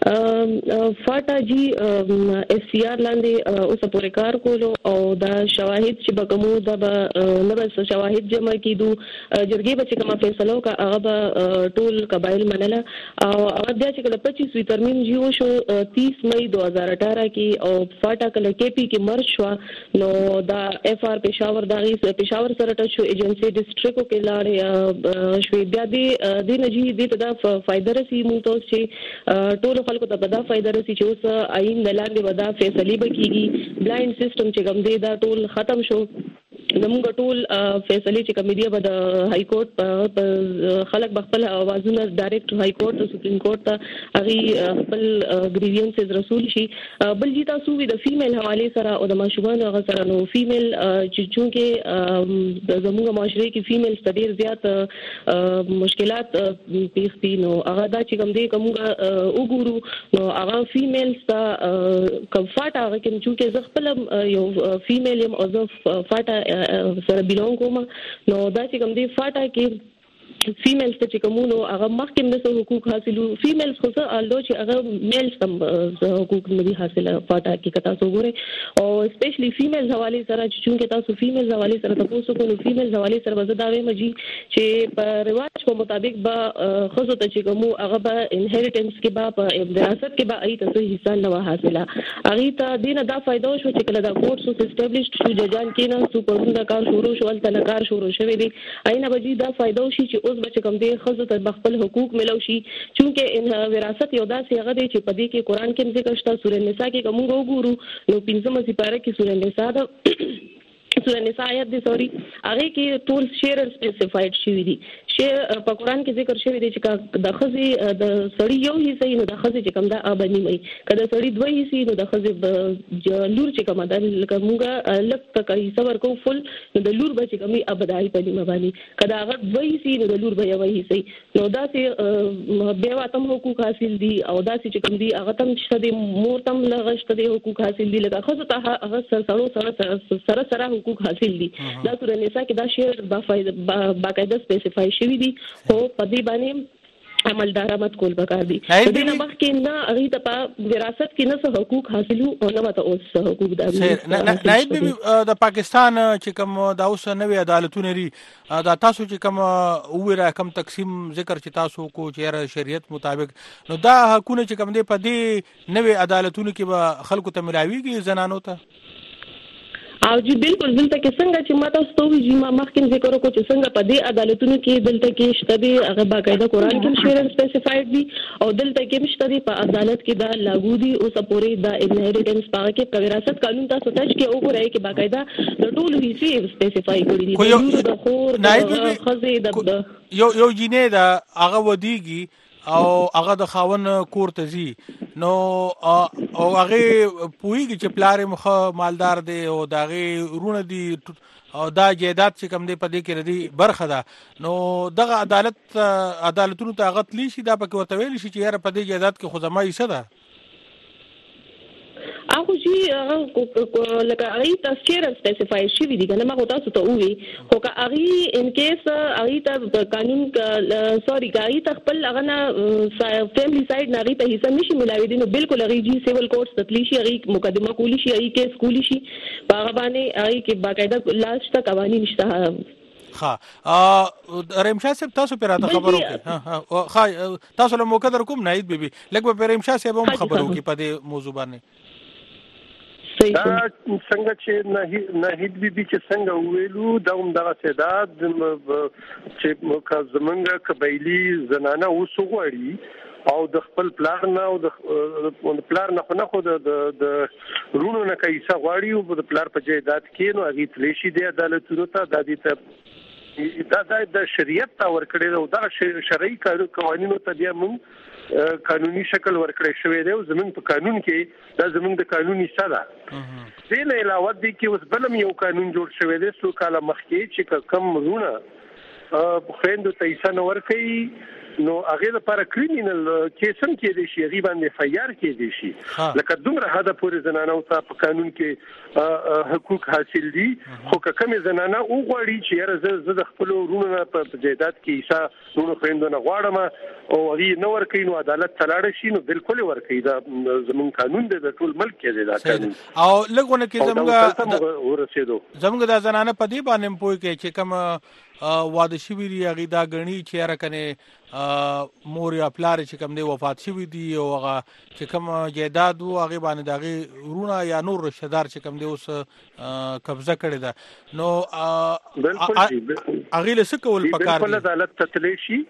فاټا جی اس سی آر لاندې اوس پورې کار کولو او دا شواهد چې به کومو دا به نه بس شواهد جمع کیدو جرګې به چې کومه فیصله وکړه هغه به ټول قبایل منله او هغه بیا چې کله پچیسوي ترمیم جی وشو تیس مئی دو هزار اٹھارہ کې او فاټا کله کې پی کې مرج شوه نو دا ایف آر پېښور دغه پېښور سره ټچ شو ایجنسی ډسټریکټو کې لاړې شوې بیا دې دې نه جی دې ته دا فائدہ رسي مو ته چې ټول خلکو ته بدا فائدہ رسي چې اوس آئین لاندې ودا فیصله وکړي بلایند سیستم چې کوم دی دا ټول ختم شو زموږ ټول فیصله چې کمیډیا به د های کورټ په خلک بخپل اوازونه ډایرکټ های کورټ او سپریم کورټ ته هغه خپل گریوینسز رسول شي. بل جی تاسو وی د فیمیل حواله سره او د ماشومان هغه سره نو فیمیل چې چونکه د زموږ معاشره کې فیمیل ډېر زیات مشکلات پیښ دي نو هغه دا چې کوم دی کومه وګورو نو هغه فیمیل ته کمفورت هغه کې چې زه خپل یو فیمیل یم او زه فاټا سره بیلونګ کوم نو دا چې کوم دی فاټا کې فیمیلز ته چې کومونو هغه مخکې نه حقوق حاصلو فیمیلز خو څه الو چې هغه میلز هم حقوق نه دي حاصله فاټا کې کتا سو ګوره او سپیشلی فیمیلز حواله سره چې چونکه تاسو فیمیلز حواله سره تاسو کو نو فیمیلز حواله سره وزه دا وې مجي چې په رواج په مطابق با خصو ته چې کومو هغه به انهریټنس کې با په وراثت کې با ای ته حصہ نه حاصله هغه ته دینه دا فائدہ شو چې کله دا کورټ سو اسټابلیشډ شو ججان کې نه سو پروندا کار شروع شو ول تنکار شروع شوی دی اینه بجی دا فائدہ شي چې اوس بچ کوم دی خزو ته خپل حقوق ملو شي چونکه ان وراثت یو داسې هغه دی چې په دې کې قران کې ذکر شته سورې نساء کې کوم وګورو نو پنځمه سپاره کې سورې نساء ده سورہ نساء آیت دی سوري هغه کې ټول شیر سپیسیفاید شوی دی شیر په قران کې ذکر شوی دی چې د خزي د سړی یو حصہ نو د خزي چې کوم دا ابني مې کله سړی دوه حصے نو د خزي لور چې کوم دا لکه لک تک حصہ ورکو فل نو د لور به چې کومي ابدای په نیمه باندې کله هغه دوه حصے نو د لور به یو حصہ نو دا چې بیا واتم حقوق حاصل دي او دا چې کوم دی هغه تم شته دی مور تم لغشت دی حقوق حاصل دي لکه خزو ته هغه سره سره سره سره حقوق حاصل دي دا سورہ نساء کې دا شیر باقاعده سپیسیفای شوی دي خو په دې باندې عملدار مت کول پکار دي د دې نه مخکې نه هغه ته په وراثت کې نه څه حقوق حاصلو او نه ماته اوس حقوق د نایب د پاکستان چې کوم دا اوس نوې عدالتونه لري دا تاسو چې کوم ویرا کم تقسیم ذکر چې تاسو کو چې شریعت مطابق نو دا حقونه چې کوم دي په دې نوې عدالتونو کې به خلکو ته ملاويږي زنانو ته او جی بالکل دلته کې څنګه چې ماته ستوي جی ما مخکې ذکر وکړو چې څنګه په دې عدالتونو کې دلته کې شته دي هغه باقاعده قران کې شیر سپیسیفاید دي او دلته کې شته دي په عدالت کې دا لاګو دي او سپوري دا انهریټنس پاره کې په وراثت قانون تاسو ته چې وګورئ کې باقاعده د ټولو حصے سپیسیفای کړی دي د خور د خزي د یو یو جینې دا هغه ودیږي او هغه د خاون کور ته زی نو او هغه پویږي چې پلار مخه مالدار دی او داغه رونه دی او دا جیدات چې کم دی په دې کې ردی برخه ده نو دغه عدالت عدالتونو ته غتلی شي دا پکې وتویل شي چې یاره په دې جیدات کې خو زما حصہ ده او خو شي لکه اغه تفسیر سپیسیفای شي دي کنه ما تاسو ته وی خو که اغه ان کیس اغه ته قانون سوري اغه ته خپل اغه نه فیملی سایډ نه اغه ته حصہ نشي ملاوي دي نو بالکل اغه جی سیول کورټ تطلی شي اغه مقدمه کولی شي اغه کیس کولی شي هغه باندې اغه کې باقاعده لاش ته قوانين نشته. ها ا رمشا صاحب تاسو پر راته خبرو کې ها ها تاسو له موقع در کوم ناید بیبي لکه په رمشا صاحب هم خبرو کې په دې موضوع باندې دا څنګه چې نه نه هیڅ بي چې څنګه ویلو دا هم دغه سیداد چې مکزمنګ قبایلی زنانه وسوغړي او د خپل پلان نه او د پلان نه نه خو د د رونو نه کیسه غواړي او د پلان په جیدات کې نو هغه تلشي د عدالتونو ته د دې ته دا د شریعت تا ورکړي او دا شرعي قوانینو ته بیا موږ قانوني شکل ورکړی شوی دی او زمونږ په قانون کې دا زمونږ د قانوني ساده دې نه علاوه د کې اوس بلم یو قانون جوړ شوی دی څو کاله مخکې چې کم رونه خويندو ته یې سن ورکړي نو هغه لپاره کریمینل کیسم کې دي شي غیبان دی فیار کې دي شي لکه دومره هدا پورې زنانه او په قانون کې حقوق حاصل دي خو کومه زنانه او غواړي چې زه د خپل ورونو په جیدات کې حصہ ورونو خويندو نه غواړم او هغه نو ورکې نو عدالت تلاړ شي نو بالکل ورکې دا زمون قانون دی د ټول ملک کې دی دا قانون او لګونه کې زموږ ورسېدو زموږ د زنانه په دې باندې پوي کې چې کوم واده شوی دی هغه دا غنی چې راکنه مور یا پلار چې کوم دی وفات شوی دی او هغه چې کوم جیداد او هغه باندې دغه رونه یا نور رشتہ دار چې کوم دی اوس قبضه کړی دا نو هغه له څه کول پکار دی عدالت تتلی شي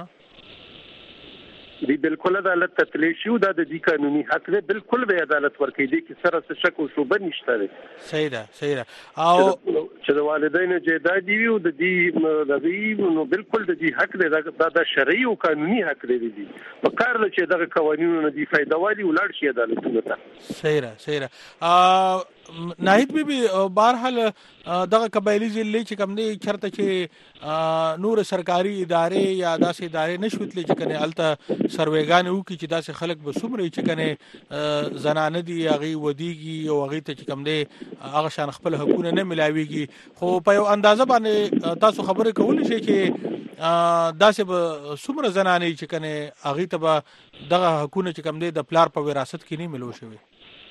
دی بالکل عدالت تتلی شي او د دې قانوني حق دی بالکل به عدالت ورکړي دي چې سره څه شک او شوبه نشته دی صحیح ده صحیح ده او چې د والدینو جیداد دی او د دې د دې نو بالکل د دې حق دی دا د شرعي او قانوني حق دی دي په کار له چې دغه قوانینو نه دی فائدہ والی ولړ شي عدالتونو ته صحیح ده صحیح ده ناهید بیبي بهرحال دغه قبایلی ضلع چې کوم دی چرته چې نور سرکاري ادارې یا داسې ادارې نشوتلې چې کنه الته سروېګان وو کې چې داسې خلک به سمري چې کنه زنانه دي هغه ودیږي او هغه ته چې کوم دی هغه شان خپل حقوقونه نه ملاويږي خو په یو اندازه باندې تاسو خبرې کولای شئ چې داسې به سمره زنانه چې کنه هغه ته دغه حقوقونه چې کوم دی د پلار په وراثت کې نه ملو شوی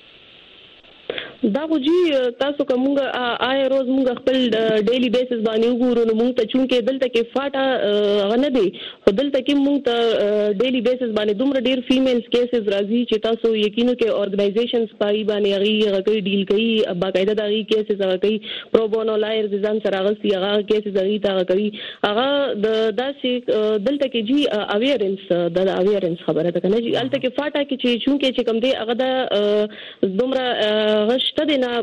دا غوږی تاسو کومه آی روز موږ خپل ډیلی بیسس باندې وګورو نو موږ ته چونکې دلته کې فاټه غنه دي خو دلته کې موږ ته ډیلی بیسس باندې دومره ډیر فیمیلز کیسز راځي چې تاسو یقینو کې اورګنایزیشنز پای باندې هغه کوي ډیل کوي باقاعده دا کیسز هغه کوي پرو بونو لایرز ځان سره غسي هغه کیسز هغه تا کوي هغه د داسې دلته کې جی اویرنس د اویرنس خبره ده کنه جی دلته کې فاټه کې چې چونکې چې کوم دی هغه د دومره غش ته نه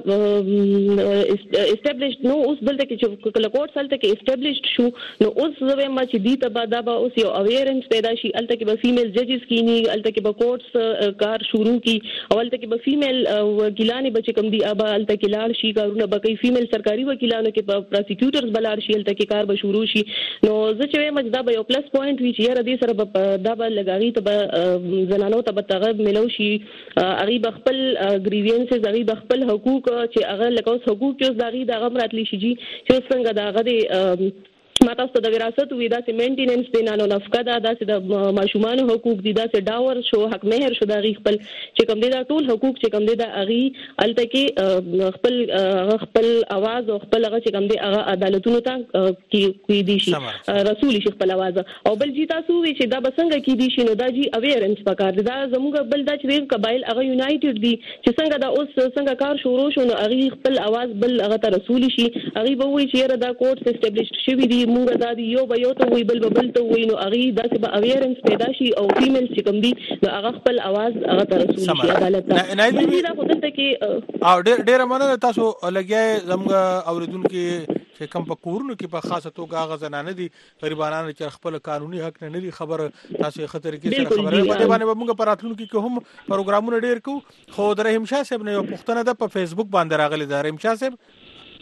اسټابلیشډ نو اوس دلته کې چې کله کوټ سالته کې اسټابلیشډ شو نو اوس زوی ما چې دی ته بعد به اوس یو اویرنس پیدا شي الته کې به فیمیل ججز کینی الته کې به کوټس کار شروع کی او الته کې به فیمیل وکیلانی بچ کم دی ابا الته کې لاړ شي کارونه به کوي فیمیل سرکاري وکیلانو کې پروسیکیوټرز بلاړ شي الته کې کار به شروع شي نو زه چې مې دا به یو پلس پوینټ وی چې را دي سره دا به لګاغي ته زنانو ته به تغب ملو شي اغي بخپل گریوینسز اغي بخپل حقوق چې هغه لکه اوس حقوق کې اوس داغي دغه مراتلی شي چې څنګه داغه دی ما تاسو د وراثت وې دا چې مینټیننس دی نه نو نفقه دا د ماشومان حقوق دي دا چې داور شو حق مهر شو دا غي خپل چې کوم دي دا ټول حقوق چې کوم دي دا اغي الته کې خپل خپل आवाज او خپل هغه چې کوم دي هغه عدالتونو ته کې کوي دي شي رسول شي خپل आवाज او بل جی تاسو وی چې دا بسنګ کې دي شي نو دا جی اویرنس پکار دا زموږ بل دا چې قبایل هغه یونایټډ دي چې څنګه دا اوس څنګه کار شروع شو نو اغي خپل आवाज بل هغه ته رسول شي اغي به وی چې دا کوټ اسټابلیشډ شوی دي موږ دا دی یو به یو ته وی بل بل ته وی نو اغي داسې به اویرنس پیدا شي او فیمیل چې کوم دي نو هغه خپل आवाज هغه ته رسول شي عدالت ته نه دی دا خو دلته کې او ډېر ډېر مننه تاسو لګیا زموږ اوریدونکو چې کوم په کورونو کې په خاصه توګه هغه زنانه دي غریبانو چې خپل قانوني حق نه لري خبر تاسو خطر کې سره خبره باندې باندې موږ په راتلونکو کې هم پروګرامونه ډېر کو خو د رحیم شاه صاحب نه یو پښتنه ده په فیسبوک باندې راغلی ده رحیم شاه صاحب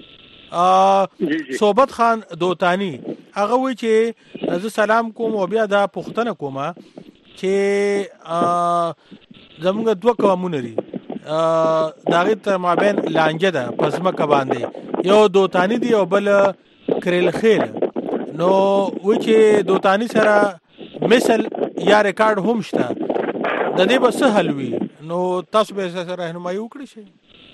صوبت خان دوتانی هغه وی چې زه سلام کوم او بیا دا پښتنه کومه چې زموږ دوه قومونه دي داغه تر مابین لانجه ده پسمه باندې یو دوتانی دی او بل کریل خیل نو و چې دوتانی سره مثل یا ریکارډ هم شته د دې به څه حل وي نو تاسو به سره راهنمایي وکړئ شي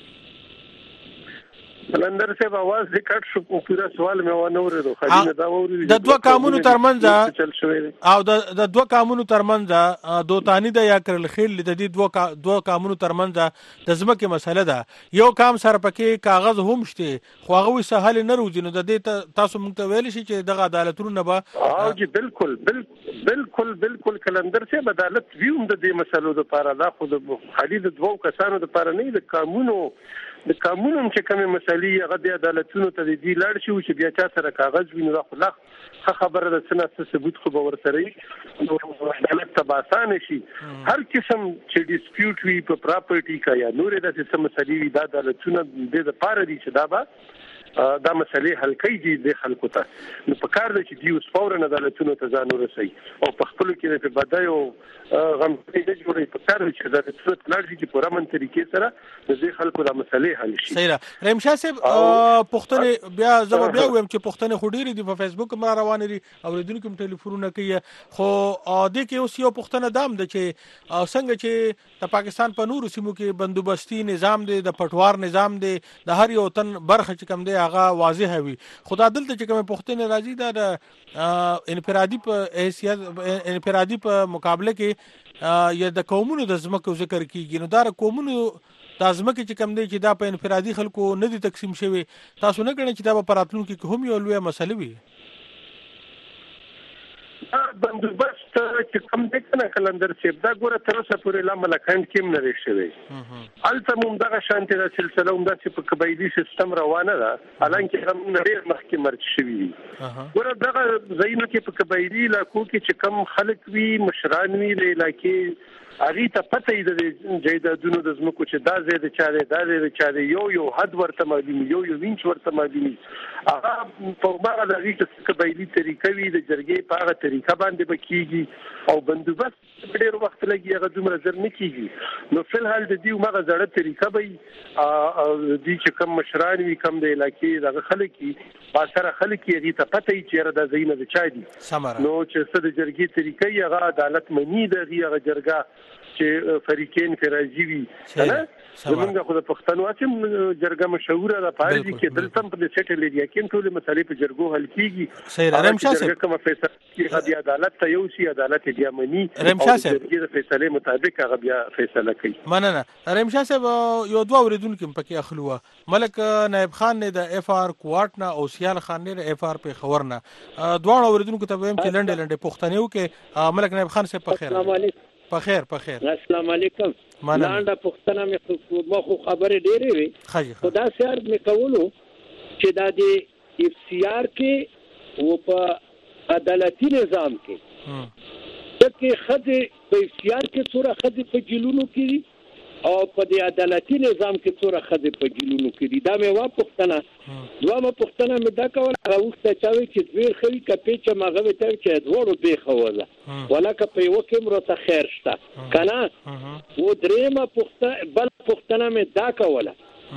کلندر صاحب आवाज ریکارډ شو پورا سوال مې و نه ورېدو خاطر دا ووري د دوه قانونو ترمنځ او د دوه قانونو ترمنځ دوتانی د یا کړل خیل د دې دوه دوه قانونو ترمنځ د ځمکې مسله ده یو کام سره پکې کاغذ هم شته خو هغه سهال نه روزي نو د دې تاسو مونږ ته ویل شي چې د عدالتونو نه به او جی بالکل بالکل بالکل کلندر صاحب عدالت ویوم د دې مسلو لپاره دا خو د خالي د دوه کسانو لپاره نه د قانونو د قانون چې کومه مسلې هغه د عدالتونو ته دی لاړ شي چې بیا چا سره کاغذ ویني دا خو خبره ده څنګه ثبوت خو به ورسره نو عدالت ته آسان شي هر قسم چې ډیسپیوټ وي په پراپرټي کا یا نورې د څه مسلې وي د عدالتونو د لپاره دي چې دا به دا مسلې حل کوي د خلکو ته نو په کار دی چې دی اوس فورا عدالتونو ته ځان ورسوي او په خپل کې په بدایو غم دې جوړي په کار دی چې عدالتونو ته لاړ شي چې په رامن طریقې سره د خلکو د مسلې حل شي صحیح را رحیم شاه صاحب پښتنه بیا زما بیا ويم چې پښتنه خډيري دی په فیسبوک ما روان دي او ردون کوم ټلیفونونه کوي خو د کې اوس یو پښتنه دام د چې څنګه چې د پاکستان په نورو سیمو کې بندوبستي نظام دی د پټوار نظام دی د هر یو تن برخه چې کم دی هغه واضح وي خدا دلته چې کوم پښتنه راځي دا انفرادي په حیثیت انفرادي په مقابله کې یا د قومونو د ځمکو ذکر کیږي نو دا قومونو د ځمکې چې کم دی چې دا په انفرادي خلکو نه دي تقسیم شوی تاسو نه غواړئ چې دا په راتلونکي کې هم یو لوی مسله وي بندوبست چې کوم د کنه کلندر صاحب دا ګوره تر اوسه پورې لا ملکان کې نه لري شوی البته موږ دغه شانتي د سلسله هم د چې په قبایلی سیستم روانه ده حالانکه هم نړۍ مخکې مرج شوی دي ګوره دغه زینو کې په قبایلی علاقو کې چې کم خلک وي مشران وي د علاقې اغه ته پته د جیدادونو د زمکو چې دا زید چاره دا زید چاره یو یو حد ورته معلوم یو یو وینچ ورته معلوم هغه په هغه د ریټ قبایلی طریقې وی د جرګې په هغه طریقه باندې بکیږي او بندوبست ډېر وخت لګي هغه دومره زر نه کیږي نو فلحال د دې مغه زړه طریقه به او د چې کم مشران وی کم د علاقې دغه خلک کی باسره خلک یې ته پته چې دا زینه د چا دي نو چې څه د جرګې طریقې هغه عدالت منی د هغه جرګه چې فریقین فرازي وي نه زمونږ خو د پښتنو چې جرګه مشهوره ده پاره دي کې دلته په سټل ایریا کې ټول مسالې په جرګو حل کیږي صحیح رحیم شاه صاحب کومه فیصله کې د عدالت ته یو شي عدالت بیا مني رحیم شاه صاحب د فیصله مطابق هغه بیا فیصله کوي مننه رحیم شاه صاحب یو دوه اوریدونکو پکې اخلوه ملک نائب خان نه د اف آر کوارټ نه او سیال خان نه اف آر په خبر نه دوه اوریدونکو ته ویم چې لنډه لنډه پښتنیو کې ملک نائب خان صاحب په خیر السلام علیکم په خیر په خیر السلام علیکم لاندې پښتنه مې مخ خبره ډېرې وي خدا سيار مې کولو چې دا د اف سی آر کې او په عدالتي نظام کې چې خځه په اف سی آر کې څوره خځه په جیلونو کې او په د عدالتي نظام کې څوره خځه په جیلونو کې دا مې وا پښتنه دوه پښتنه مې دا کول هغه وخت چاوي چې دوی خري کپې چې ماغه ته چې دوړو به خوله ولکه په یو کې مرته خیر شته کنه و درېما پښتنه بل پښتنه مې دا کوله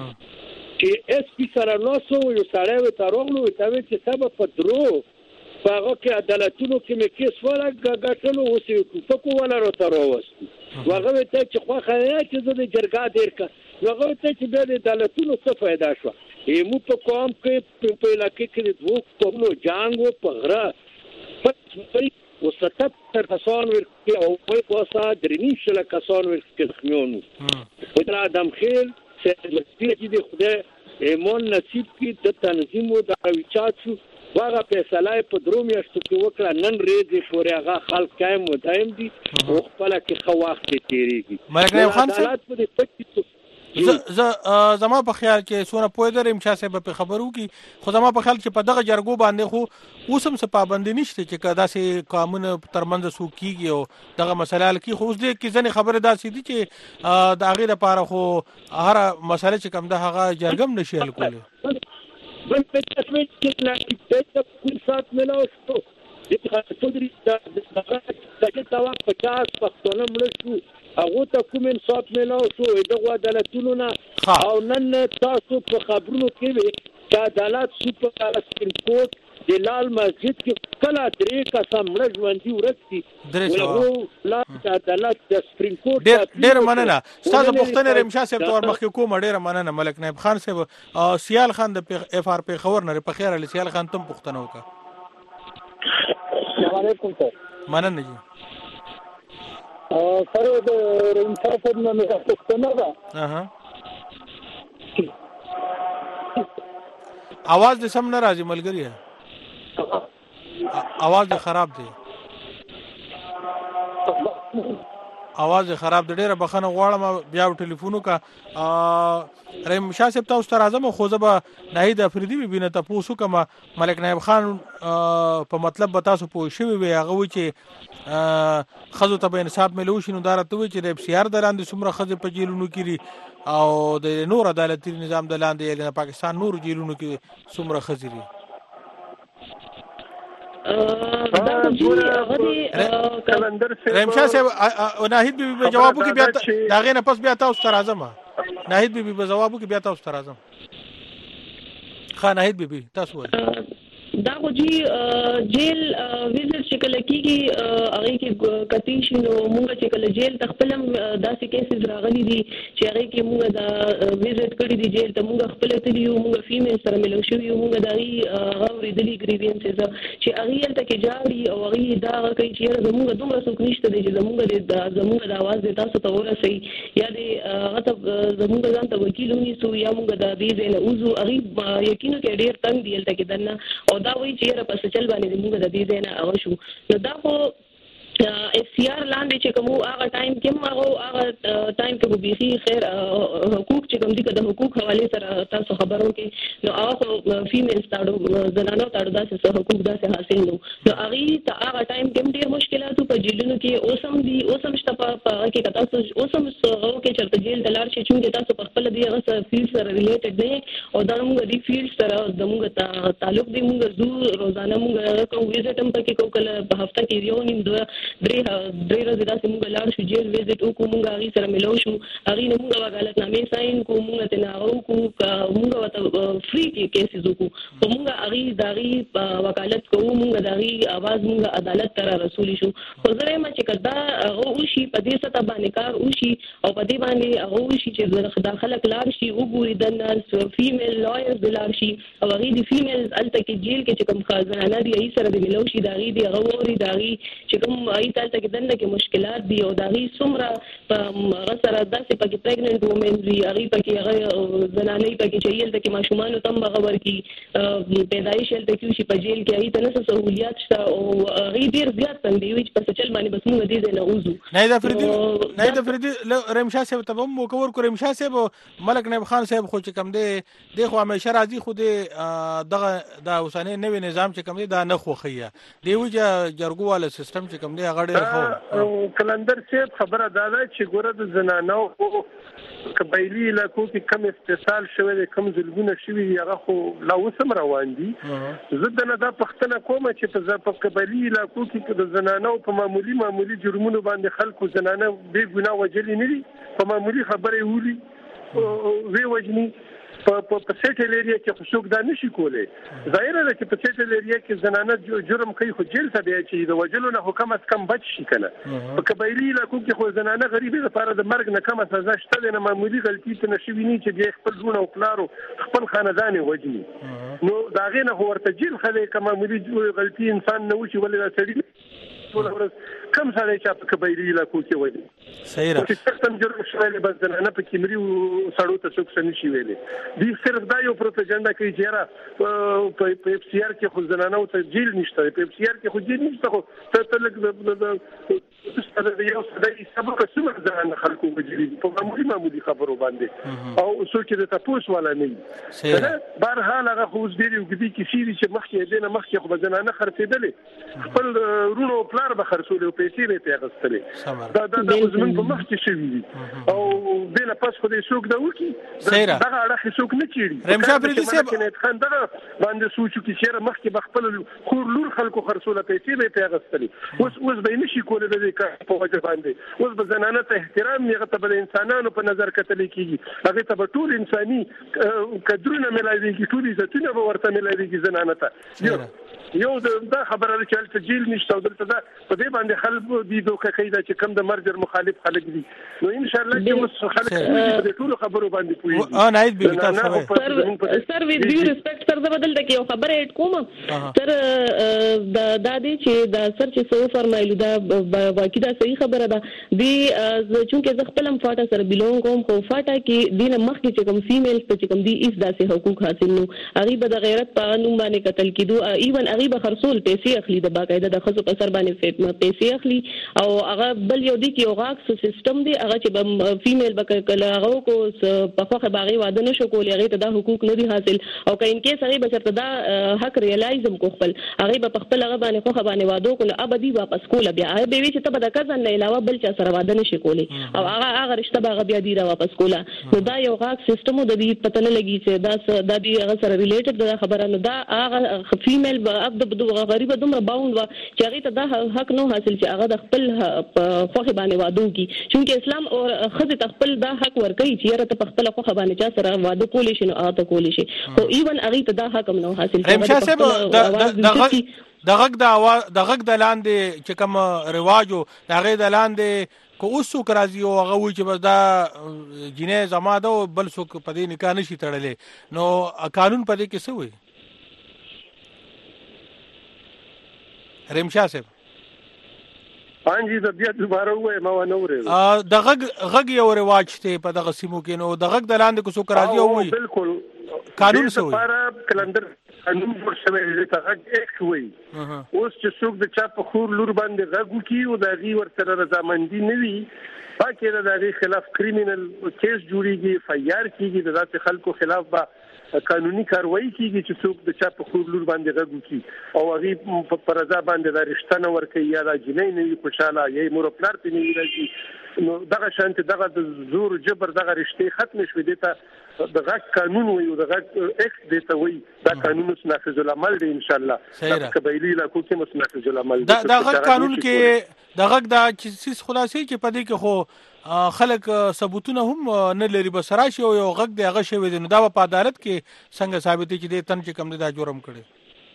چې اس پی سره نو سو یو سره و تاروغلو ته چې سبب په درو هغه کې عدالتونو کې مې کیس ولا غاټلو اوسې په کو ولا رو تروست هغه ته چې خو خیا چې د جرګا ډیر کا هغه ته چې د عدالتونو څه फायदा شو ایمو په کوم کې په علاقې کې دوه کومو جانګو په غره او ستتر کسان ورکی او په کوسا درنی شل کسان ورکی خمیونو او تر ادم خیل چې لسپی دې خوده ایمون نصیب کې د تنظیم او د اوچاتو واغه فیصله په درومیاشتو کې وکړه نن ریځي پورې هغه خلک قائم مدایم دي او خپل کې خواخت تیریږي ملک خان صاحب ز زما په خیال کې سونه پوه درم چې صاحب په خبرو کې خو زما په خیال کې په دغه جرګو باندې خو اوسم څه پابند نشته چې کدا سي قانون ترمنځ سو کیږي او دغه مسله کې خو اوس دې کې ځنې خبره داسې دي چې د هغه لپاره خو هر مسله چې کوم د هغه جرګم نشي حل کولی بل په تاسو کې لا چې کل سات ملاو شو د خاطري د دغه د توا پچاس پښتون مړ شو هغه ته کوم انصاف ملو شو دغه عدالتونو نه او نن تاسو په خبرونو کې وي چې عدالت سپر سپریم کورټ د لال مسجد کې کله درې قسم مړ ژوندۍ ورسي درې لا عدالت د سپریم کورټ ډېر ډېر مننه تاسو پښتنه رمشا صاحب تور مخکې کوم ډېر مننه ملک نائب خان صاحب سیال خان د اف ار پی خبر نه په خیر علي سیال خان تم پښتنه وکړه السلام علیکم سر مننه جی ا سره د رمشا صاحب نه پښتنه ده اها आवाज د سم نه راځي ملګری आवाज خراب دی आवाज خراب دی ډیره بخنه غواړم بیا ټلیفونو کا رحیم شاه صاحب تاسو ته راځم خو زه به ناهید افریدي بینه تاسو کوم ملک نائب خان په مطلب به تاسو پوه شوي وي هغه و چې خزو ته به انصاف ملو شي نو دا راته وي چې د سیار دلاندې څومره خزه په جیلونو کې او د نور عدالتي نظام دلاندې د پاکستان نور جیلونو کې څومره خزري رمشا صاحب ناهید بي بي جوابو کې بیا دا غینه پس بیا تاسو ته راځم ناهید بي بي جوابو کې بیا تاسو ته راځم خان ناهید بي بي تاسو وایي دا خو جی جیل ویزټ چې کله کیږي هغه کې کتی شنو مونږ چې کله جیل تخپلم داسې کیسز راغلي دي چې هغه کې مونږ دا ویزټ کړی دي جیل ته مونږ خپل تلیو مونږ فیمیل سره ملو شوی مونږ دغه غوړي دلی ګریوینسز چې هغه تل کې جاړي او هغه دا کوي چې زموږ دومره څوک نشته دي چې زموږ د زموږ د आवाज د تاسو ته ورسي یا د هغه زموږ ځان ته وکیلونی سو یا مونږ د دې نه اوزو هغه یقینو کې ډیر تنگ دی تل کې دنه او دا وایي چې را پس چل باندې موږ د دې نه هغه شو نو دا خو اف سی آر لاندې چې کوم هغه ټایم کې هغه هغه ټایم کې بيخي خیر حقوق چې کوم دي د حقوق حواله سره تاسو خبرو کې نو هغه فیمیلز تاړو زنانو تاړو داسې حقوق داسې حاصل نو نو هغه ته هغه ټایم کې ډېر مشکلات په جیلونو کې اوسم دي اوسم شته په کې تاسو اوسم هغه کې چرته جیل دلار چې چې تاسو په خپل دی هغه فیلډ سره ریلیټډ نه او دا موږ دی فیلډ سره د موږ تعلق دی موږ زو روزانه موږ کوم ویزټ هم پکې کوو کله په هفته کې یو نیم دوه درې درې ورځې داسې موږ لاړ شو جیل ویزټ وکړو موږ هغې سره ملو شو هغې نه موږ وکالتنامې ساین کړو موږ ترې هغه وکړو موږ ورته فري کیسز وکړو خو موږ هغې د هغې وکالت کوو موږ د هغې اواز موږ عدالت ته را رسولی شو خو زه وایم چې که دا هغه وشي په دې سطح باندې کار وشي او په دې باندې هغه وشي چې دا خلک لاړ شي وګوري دنه فیمیل لایرز د لاړ شي او هغې د فیمیلز هلته کې جیل کې چې کوم زنانه دي هغې سره د ملو شي د هغې د هغه ووري د هغې چې کوم هغې ته کې دنه کې مشکلات دي او دا غي څومره هغه سره داسې پکې پریګننټ وومن وي هغه پکې هغه زنانه پکې چې یل تکي ماشومان تم بغور کی پیدایش یل تکي شي په جیل کې هغه تنه سہولیات شته او هغه ډیر زیات تندي وي چې په چل باندې بس موږ دې نه اوزو نه دا فردي نه دا فردي رمشا صاحب ته مو کور کو رمشا صاحب ملک نائب خان صاحب خو چې کم دی د خو همیشه راځي خو د دغه د اوسانه نوې نظام چې کم دی دا نه خوخیه دی وجه جرګو والا سیستم چې کم دی هغه ډیر کلندر صاحب خبره دا ده چې ګوره د زنانو قبایلی علاقو کې کم استثال شوی دی کم ظلمونه شوي هغه خو لا اوس هم روان دي زه دنه دا پښتنه کوم چې په قبایلی علاقو کې د زنانو په معمولی معمولی جرمونو باندې خلکو زنانه بې ګناه وجلې نه دي په معمولی خبرې ولي وی وجني په په سیټل ایریا کې خصوص دا نشي کولای ظاهر ده چې په سیټل ایریا کې زنانه جرم کوي خو جیل ته بیا چې د وجلو نه حکم اس کم بچ شي کنه په قبایلی علاقو کې خو زنانه غریبي لپاره د مرګ نه کم سزا شته نه معمولی غلطي ته نشي ویني چې بیا خپل ژوند او پلارو خپل خاندان وجني نو دا غینه هو ورته جیل خلک کوم معمولی غلطي انسان نه وشي ولې دا سړي ټول ورځ کم سړی چې په قبایلی علاقو کې وایي صحیح را چې څنګه جرم شوی بس زنانه په کیمري سړو ته څوک څه نشي ویلي دی صرف دا یو پروپاګاندا کوي چې را په اف سی آر کې خو زنانه او ته جیل نشته په اف سی آر کې خو جیل نشته خو ته ته لګ د یو سړی سبق څومره زنانه خلکو وجري په معمولی معمولی خبرو باندې او څوک د تاسو ولا نه بهر حال هغه خو دې وګړي کې سيري چې مخکې دینه مخکې خو زنانه خرڅېدلې خپل رونو پلار به خرڅول او پیسې به پیغستلې دا دا د زمون په مخ کې شوی دي او بل پس خو دې څوک دا وکی دا اړه څوک نه چیري رمشا پردي سي خان دا باندې سوچو کې چیرې مخ کې بخپل خور لور خلکو خرصوله پیسې به پیغستلی اوس اوس به نشي کولای د دې په وجه باندې اوس به زنانه ته احترام یې غته به انسانانو په نظر کتل کیږي هغه ته به ټول انساني قدرونه ملایوي ټول عزتونه به ورته ملایوي زنانه ته یو دا خبره چې تل جیل نشته او دلته دا په دې باندې خلک دي دوکه کوي چې کم د مرجر مخالف خلک دي نو ان شاء الله چې اوس خلک د ټول خبرو باندې پوي اه ناید به تاسو سر وی ډیو ریسپیکټ سر بدل د یو خبره اټ کوم تر د دادی چې د سر چې سو فرمایلو دا واقعي دا صحیح خبره ده دی چونکه ز خپل فاټا سره بیلونګ کوم خو فاټا کې دینه مخ کې چې کوم فیمیل ته چې کوم دی اس داسې حقوق حاصل نو هغه به د غیرت په قانون باندې قتل کیدو ایون هغه به خرصول پیسې اخلي د باقاعده د خزو په سر باندې فیټ پیسې اخلي او هغه بل یو دی کې یو غاکس سیستم دی هغه چې فیمیل به کله هغه کو په خوخه باغی واده نشو کولی هغه ته د حقوق نه دي حاصل او کین کې هغه به چرته دا حق ریلایزم کو خپل هغه به خپل هغه باندې خوخه باندې واده کول ابدي واپس کول بیا هغه به وی چې ته د کزن نه علاوه بل چا سره واده نشي کولی او هغه هغه رشتہ به بیا دی را واپس کولا نو دا یو غاکس سیستم د دې پته نه لګي چې دا د دې هغه سره ریلیټډ د خبره نه دا هغه فیمیل د غریب دومره باوند وا چې هغه ته دا حق نه حاصل چې هغه د خپل خوخه باندې واده کی چونکه اسلام او خزه خپل دا حق ورکړي چې هغه ته خپل خوخه باندې چا سره واده کولی شي نو هغه کولی شي خو ایون هغه ته دا حق نه حاصل رمشا صاحب د غږ د د غږ د لاندې چې کوم رواجو د غږ د لاندې کو اوسو کرازي او هغه وی چې دا جنې زما ده بل څوک په دې نکاح نشي تړلې نو قانون په دې کې څه وي رمشا صاحب پانځي د بیا دوباره وای ما ونه ورې ا د غږ غږ یو رواج ته په دغه سیمو کې نو د غږ د لاندې کو څوک راځي او وي بالکل قانون څه وي لپاره کلندر قانون ورسره د غږ اکټ وي اوس چې څوک د چا په خور لور باندې غږ کوي او د غي ورسره رضامندي نه وي باکه د غي خلاف کریمینل کیس جوړیږي فایار کیږي د ذات خلکو خلاف با قانوني کاروایی کیږي چې څوک د چا په خور لور باندې غږ کوي او هغه په رضا باندې د رښتانه ورکي یا د جنې نه خوشاله یې مور پلار ته نه راځي نو دغه شانت دغه د زور جبر دغه رښتې ختم شوه دته د غږ قانون وي او د غږ اکټ دته وي دا قانون نافذ العمل دی ان شاء الله د قبایلی علاقو کې نافذ العمل دی دا غږ قانون کې د غږ د چې خلاصې کې پدې کې خو خلک ثبوتونه هم نه لري بس راشي او یو غږ دی هغه شوی دی نو دا په عدالت کې څنګه ثابتې چې د تن چې کم دا جرم کړي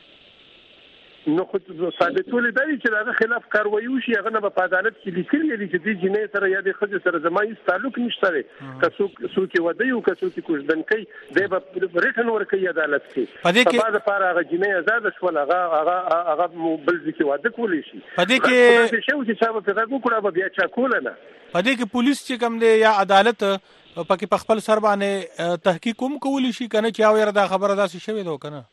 نو خو ثابتول دی چې دا خلاف کاروایی وشي هغه نه په عدالت کې لیکل دي چې د جنې سره یا د خځې سره زمایي تعلق نشته لري که څوک څوک ودی او که څوک کوژدن کوي د ریټن ورکي عدالت کې په دې کې په بعد هغه جنې آزاد شول هغه هغه هغه بل ځکه واده کولی شي په دې کې شو چې څه په هغه کړه بیا چا کول نه په دې کې پولیس چې کوم دی یا عدالت پکې په خپل سر باندې تحقیق کوم کولی شي کنه چې او دا خبره داسې شوی ده کنه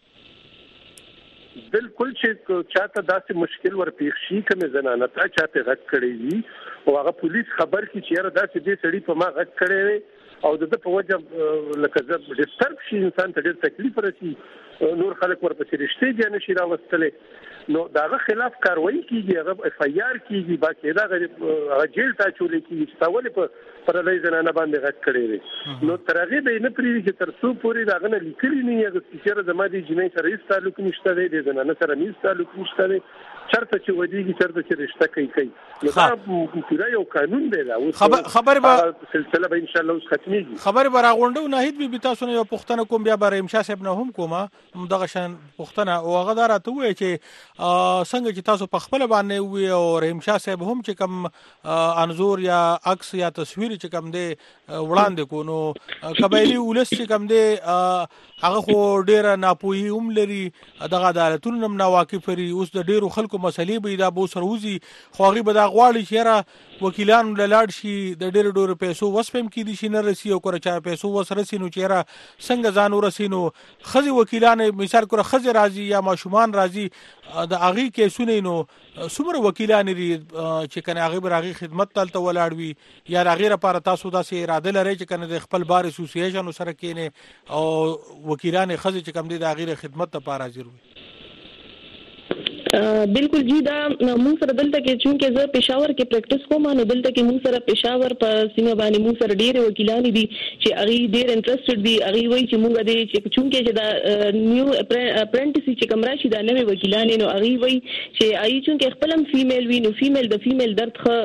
بالکل چې چاته داسې مشکل ورپېښ شي کوم زنانه ته چاته غږ کړی وي او هغه پولیس خبر کی چې را داسې دې سړي په ما غږ کړی وي او د په وجه لکه زه ډیسټرب شي انسان ته ډېر تکلیف رسي نور خلک ورپسې رښتې دي نشي راوستلې نو داغه خلاف کاروایی کیږي هغه اف ای آر کیږي باقاعده هغه جیل ته چولې کیږي چې تاول په پرلای زنانه باندې غږ کړی وي نو ترغه به نه پریږي چې تر څو پورې داغه نه لیکلي نه یو چې زما دي جنې سره هیڅ تعلق نشته دی د زنانه سره هیڅ تعلق نشته دی چرته چې ودیږي چرته چې رشتہ کوي کوي نو دا پورا یو قانون دی دا خبر خبر به سلسله به ان شاء الله اوس ختميږي خبر به راغونډو ناهید به تاسو نه یو پښتنه کوم بیا بر امشا صاحب نه هم کومه دغه شان پښتنه او هغه دراته وای چې څنګه چې تاسو په خپل باندې وي او رحمشاه صاحب هم چې کوم انزور یا عکس یا تصویر چې کوم دی وړاندې کو نو قبایلی ولس چې کوم دی هغه خو ډیره ناپوهي هم لري دغه عدالتونو هم ناواقف لري اوس د ډیرو خلکو مسلې به دا بو سروزي خو هغه به دا غواړي چې را وکیلان لاړ شي د ډیرو ډیرو پیسو وسپم کې دي شي نه رسي او کړه چا پیسو وسرسي نو چیرې څنګه ځان ورسینو خزي وکیلان مثال کړه خزي راضي یا ماشومان راضي د اغي کیسونه نو څومره وکیلان لري چې کنه هغه برغي خدمت تلته ولاړ وي یا هغه لپاره تاسو داسې اراده لري چې کنه د خپل بار اسوسییشن سره کینه او وکیلان خزي چې کوم دي د هغه خدمت لپاره حاضر وي بالکل جی دا موږ سره دلته کې چونکې زه پېښور کې پریکټیس کوم نو دلته کې موږ سره پېښور په سیمه باندې موږ سره ډېر وکیلان دي چې هغه ډېر انټرېستډ دي هغه وایي چې موږ دې چې چونکې چې دا نیو اپرنټیس چې کوم راشي دا نوې وکیلان نو هغه وایي چې هغه چونکې خپل هم فیمیل وي نو فیمیل د فیمیل درد خه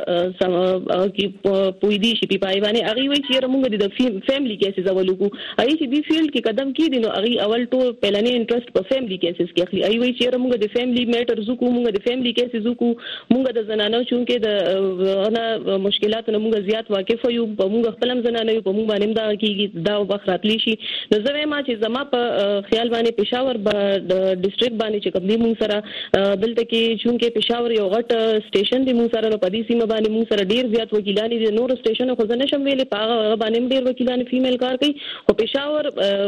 کې پوي دي شي په پایوانه هغه وایي چې موږ د فیملی کیسز اولو کو هغه چې دی فیلډ کې قدم کیدي نو هغه اول ټول پلانې انټرېست په فیملی کیسز کې اخلي هغه وایي چې موږ د فیملی میټر زکو موږ د فیملی کیسز زکو موږ د زنانو چونکې د انا مشکلاتونو موږ زیات واقف یو په موږ خپل هم زنانو په موږ باندې دا کیږي دا وخت راتلی شي نو زه ما چې زما په خیال باندې پېښور د ډیسټریکټ باندې چې کوم دی موږ سره دلته کې چونکې پېښور یو غټ سټیشن دی موږ سره په دې سیمه باندې موږ سره ډیر زیات وکیلان دي نور سټیشن خو زنه شم ویلې په باندې ډیر وکیلان فیمیل کار کوي او پېښور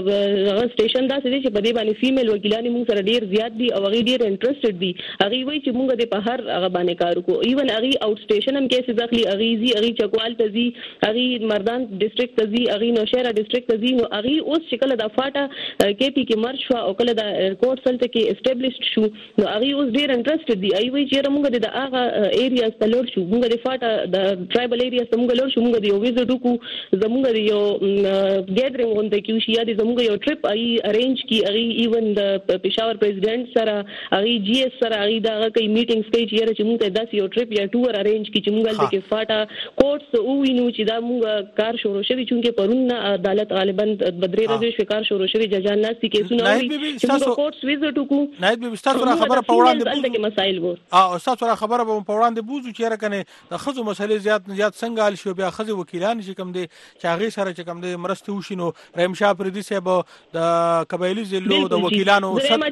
سټیشن دا څه دي چې په دې باندې فیمیل وکیلان موږ سره ډیر زیات دي او هغه ډیر انټرېستډ دي هغه وایي چې موږ د په هر هغه باندې کار وکړو ایون هغه آوټ سټیشن هم کیسز اخلي هغه زی هغه چکوال ته زی هغه مردان ډیسټریکټ ته زی هغه نوشهره ډیسټریکټ ته زی نو هغه اوس چې کله د فاټا کېپی کې مرج شو او کله د کورټ سلته کې اسټابلیشډ شو نو هغه اوس ډیر انټرېستډ دي هغه وایي چې موږ د هغه ایریاز ته لور شو موږ د فاټا د ټرایبل ایریاز ته موږ لور شو موږ د یو ویزټ وکړو زموږ د یو ګیدرینګ غونډه کې شي یا د زموږ یو ټریپ ای ارینج کی هغه ایون د پېښور پریزیډنټ سره هغه جی ایس سره هغه دا کوي میټینګز کوي چې چې موږ ته داسې یو ټریپ یا ټور ارینج کی چې موږ د کې فاټا کوټس او وینو چې دا موږ کار شروع شوی چونکه پرون عدالت غالبا بدرې ورځې شکار شروع شوی ججان ناسي کیسونه وي چې موږ کوټس ویزټ وکړو نایب به ستاسو را خبره په وړاندې بوزو دلته مسائل وو اه ستاسو را خبره په وړاندې بوزو چې راکنه د خزو مسلې زیات زیات څنګه حل شو بیا خزو وکیلان چې کوم دي چې هغه سره چې کوم دي مرسته وشینو رحیم شاه پردي صاحب د قبایلی ضلعو د وکیلانو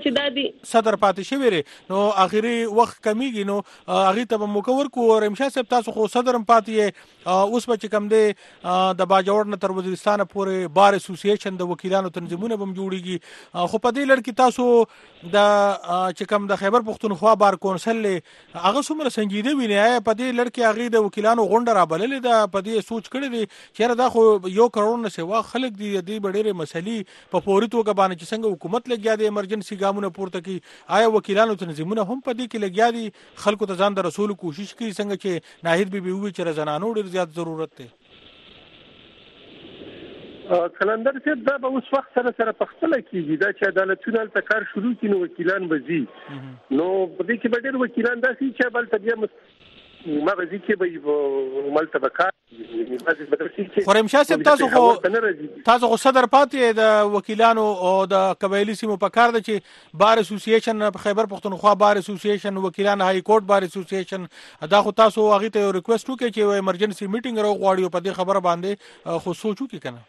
صدر پاتې شوی نو اخیری وخت کمیږي نو هغه ته مکور کو رحیم شاه صاحب تاسو خو صدرم پاتې اوس به چې کوم دي د باجوړ نه تر وزیرستان پورې بار اسوسییشن د وکیلانو تنظیمونه بم جوړیږي خو په دې لړ کې تاسو د چې کوم د خیبر پختونخوا بار کونسل هغه څومره سنجیده ویني په دې لړ کې هغه د وکیلانو غونډه را بللې ده په دې سوچ کړی دی چې دا خو یو کروڑ نه سوا خلک دي د ډېرې مسلې په پوری توګه باندې چې څنګه حکومت لګیا دی ایمرجنسي ګامونه پورته کوي آیا وکیلانو تنظیمونه هم په دې کې لګیا دي خلکو ته ځان د رسول کوشش کوي څنګه چې ناهید بیبي وی چې زنانو ډېر زیات ضرورت دی کلندر چې دا به اوس وخت سره سره پختله کیږي دا چې عدالتونه ته کار شروع کینو وکیلان بزي نو په دې کې به ډېر وکیلان داسي چې بل طبيعه ما غزي کې به ملتبه کار خورم شاه صاحب تاسو خو تاسو خو صدر پاتې د وکیلانو او د قبایلی سیمو په کار د چې بار اسوسییشن په خیبر پختونخوا بار اسوسییشن وکیلان های کورټ بار اسوسییشن دا خو تاسو هغه ته ریکوست وکړي چې ایمرجنسي میټینګ راو غواړي په دې خبره باندې خو سوچو کې کنه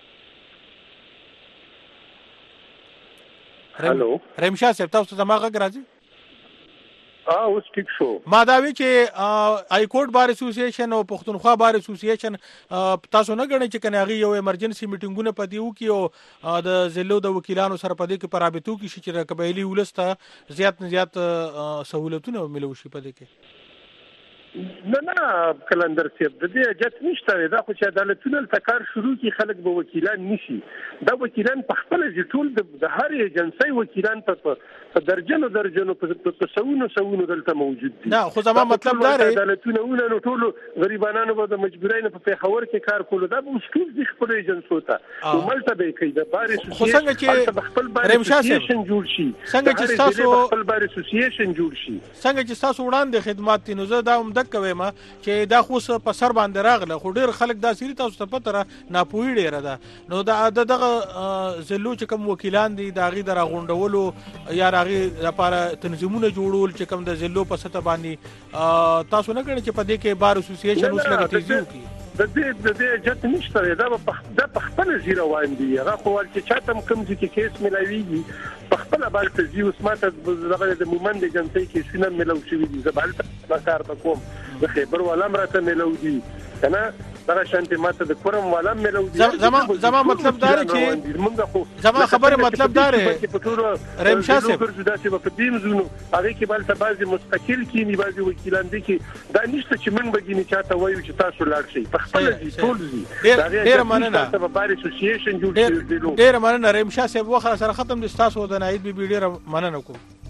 هالو رحیم شاه صاحب تاسو دماغه راځي اه اوس ټیک شو ما دا وی چې ای کورټ بار اسوسییشن او پښتونخوا بار اسوسییشن تاسو نه غواړئ چې کنه هغه یو ایمرجنسي میټینګونه پدیو کې او د ضلعو د وکیلانو سره پدې کې پرابطو کې چې قبایلی ولسته زیات زیات سہولتونه ملو شي پدې کې نه نه کلندر صاحب د دې اجازه نشته دا خو چې عدالتونه تکار شروع کی خلک به وکیلان نشي دا وکیلان په خپل ټول د هر ایجنسی وکیلان په درجنو درجنو په سونو سونو دلته موجود دي نه خو زما مطلب دا دی عدالتونه ونه ټول غریبانو به د مجبورین په پیښور کې کار کول دا مشکل دي خپل ایجنسو ته نوملته به کوي د بار خو څنګه چې خپل بار اسوسییشن جوړ شي څنګه چې تاسو خپل بار اسوسییشن جوړ شي څنګه چې تاسو وړاندې خدمات دي نو زه دا هم کوي ما چې دا خو په سر باندې راغله خو ډیر خلک دا سری تاسو ته پته را ناپوهی ډیره ده نو دا دغه زلو چې کوم وکیلان دي دا غي د راغونډولو یا راغي لپاره تنظیمونه جوړول چې کوم د زلو په سطح باندې تاسو نه کړئ چې په دې کې بار اسوسییشن اوس لګ تیزو کی د دې د دې اجازه نشته دا په د خپل زیره وایي هغه خو چې چاته کوم چې کیس ملويږي په خپل باندې تزي اوس ماته دغه د مومند جنسي کې سینه ملو شوی دي زبالته کار وکوم د خیبر ولا مرته ملو دي کنه دا شانتي ماته د کورم ولا ملو دي زما زما مطلب دا چې زما خبره مطلب دا رحیم شاه صاحب دا چې په دې زونو هغه کې بل ته بعضي مستقل کینی بعضي وکیلان دي کې دا نشته چې من بګینی چاته وایو چې تاسو لاړ شئ په خپل دي ټول دي دا ډیر مننه په بار اسوسییشن جوړ ډیر مننه رحیم شاه صاحب وخت سره ختم دي تاسو د نایب بي بي ډیر مننه کوم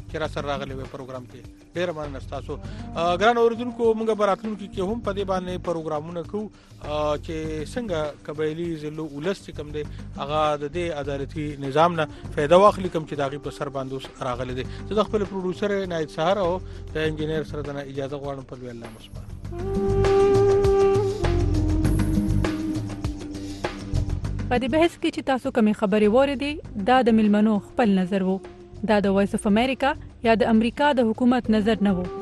چې را سره راغلي وي پروګرام کې ډیر مننه تاسو ګران اوریدونکو موږ براتونکو کې هم په دې باندې پروګرامونه کوو چې څنګه قبایلی ضلع ولس کوم دی هغه د دې عدالتي نظام نه فائدہ واخلي کوم چې داغي په سر باندې راغلي دي زه د خپل پروډوسر نایت سهار او د انجینیر سره د اجازه غواړم په الله مسبح په دې بحث کې چې تاسو کومې خبرې وریدي دا د ملمنو خپل نظر وو دا د وایس اف امریکا یا د امریکا د حکومت نظر نه وو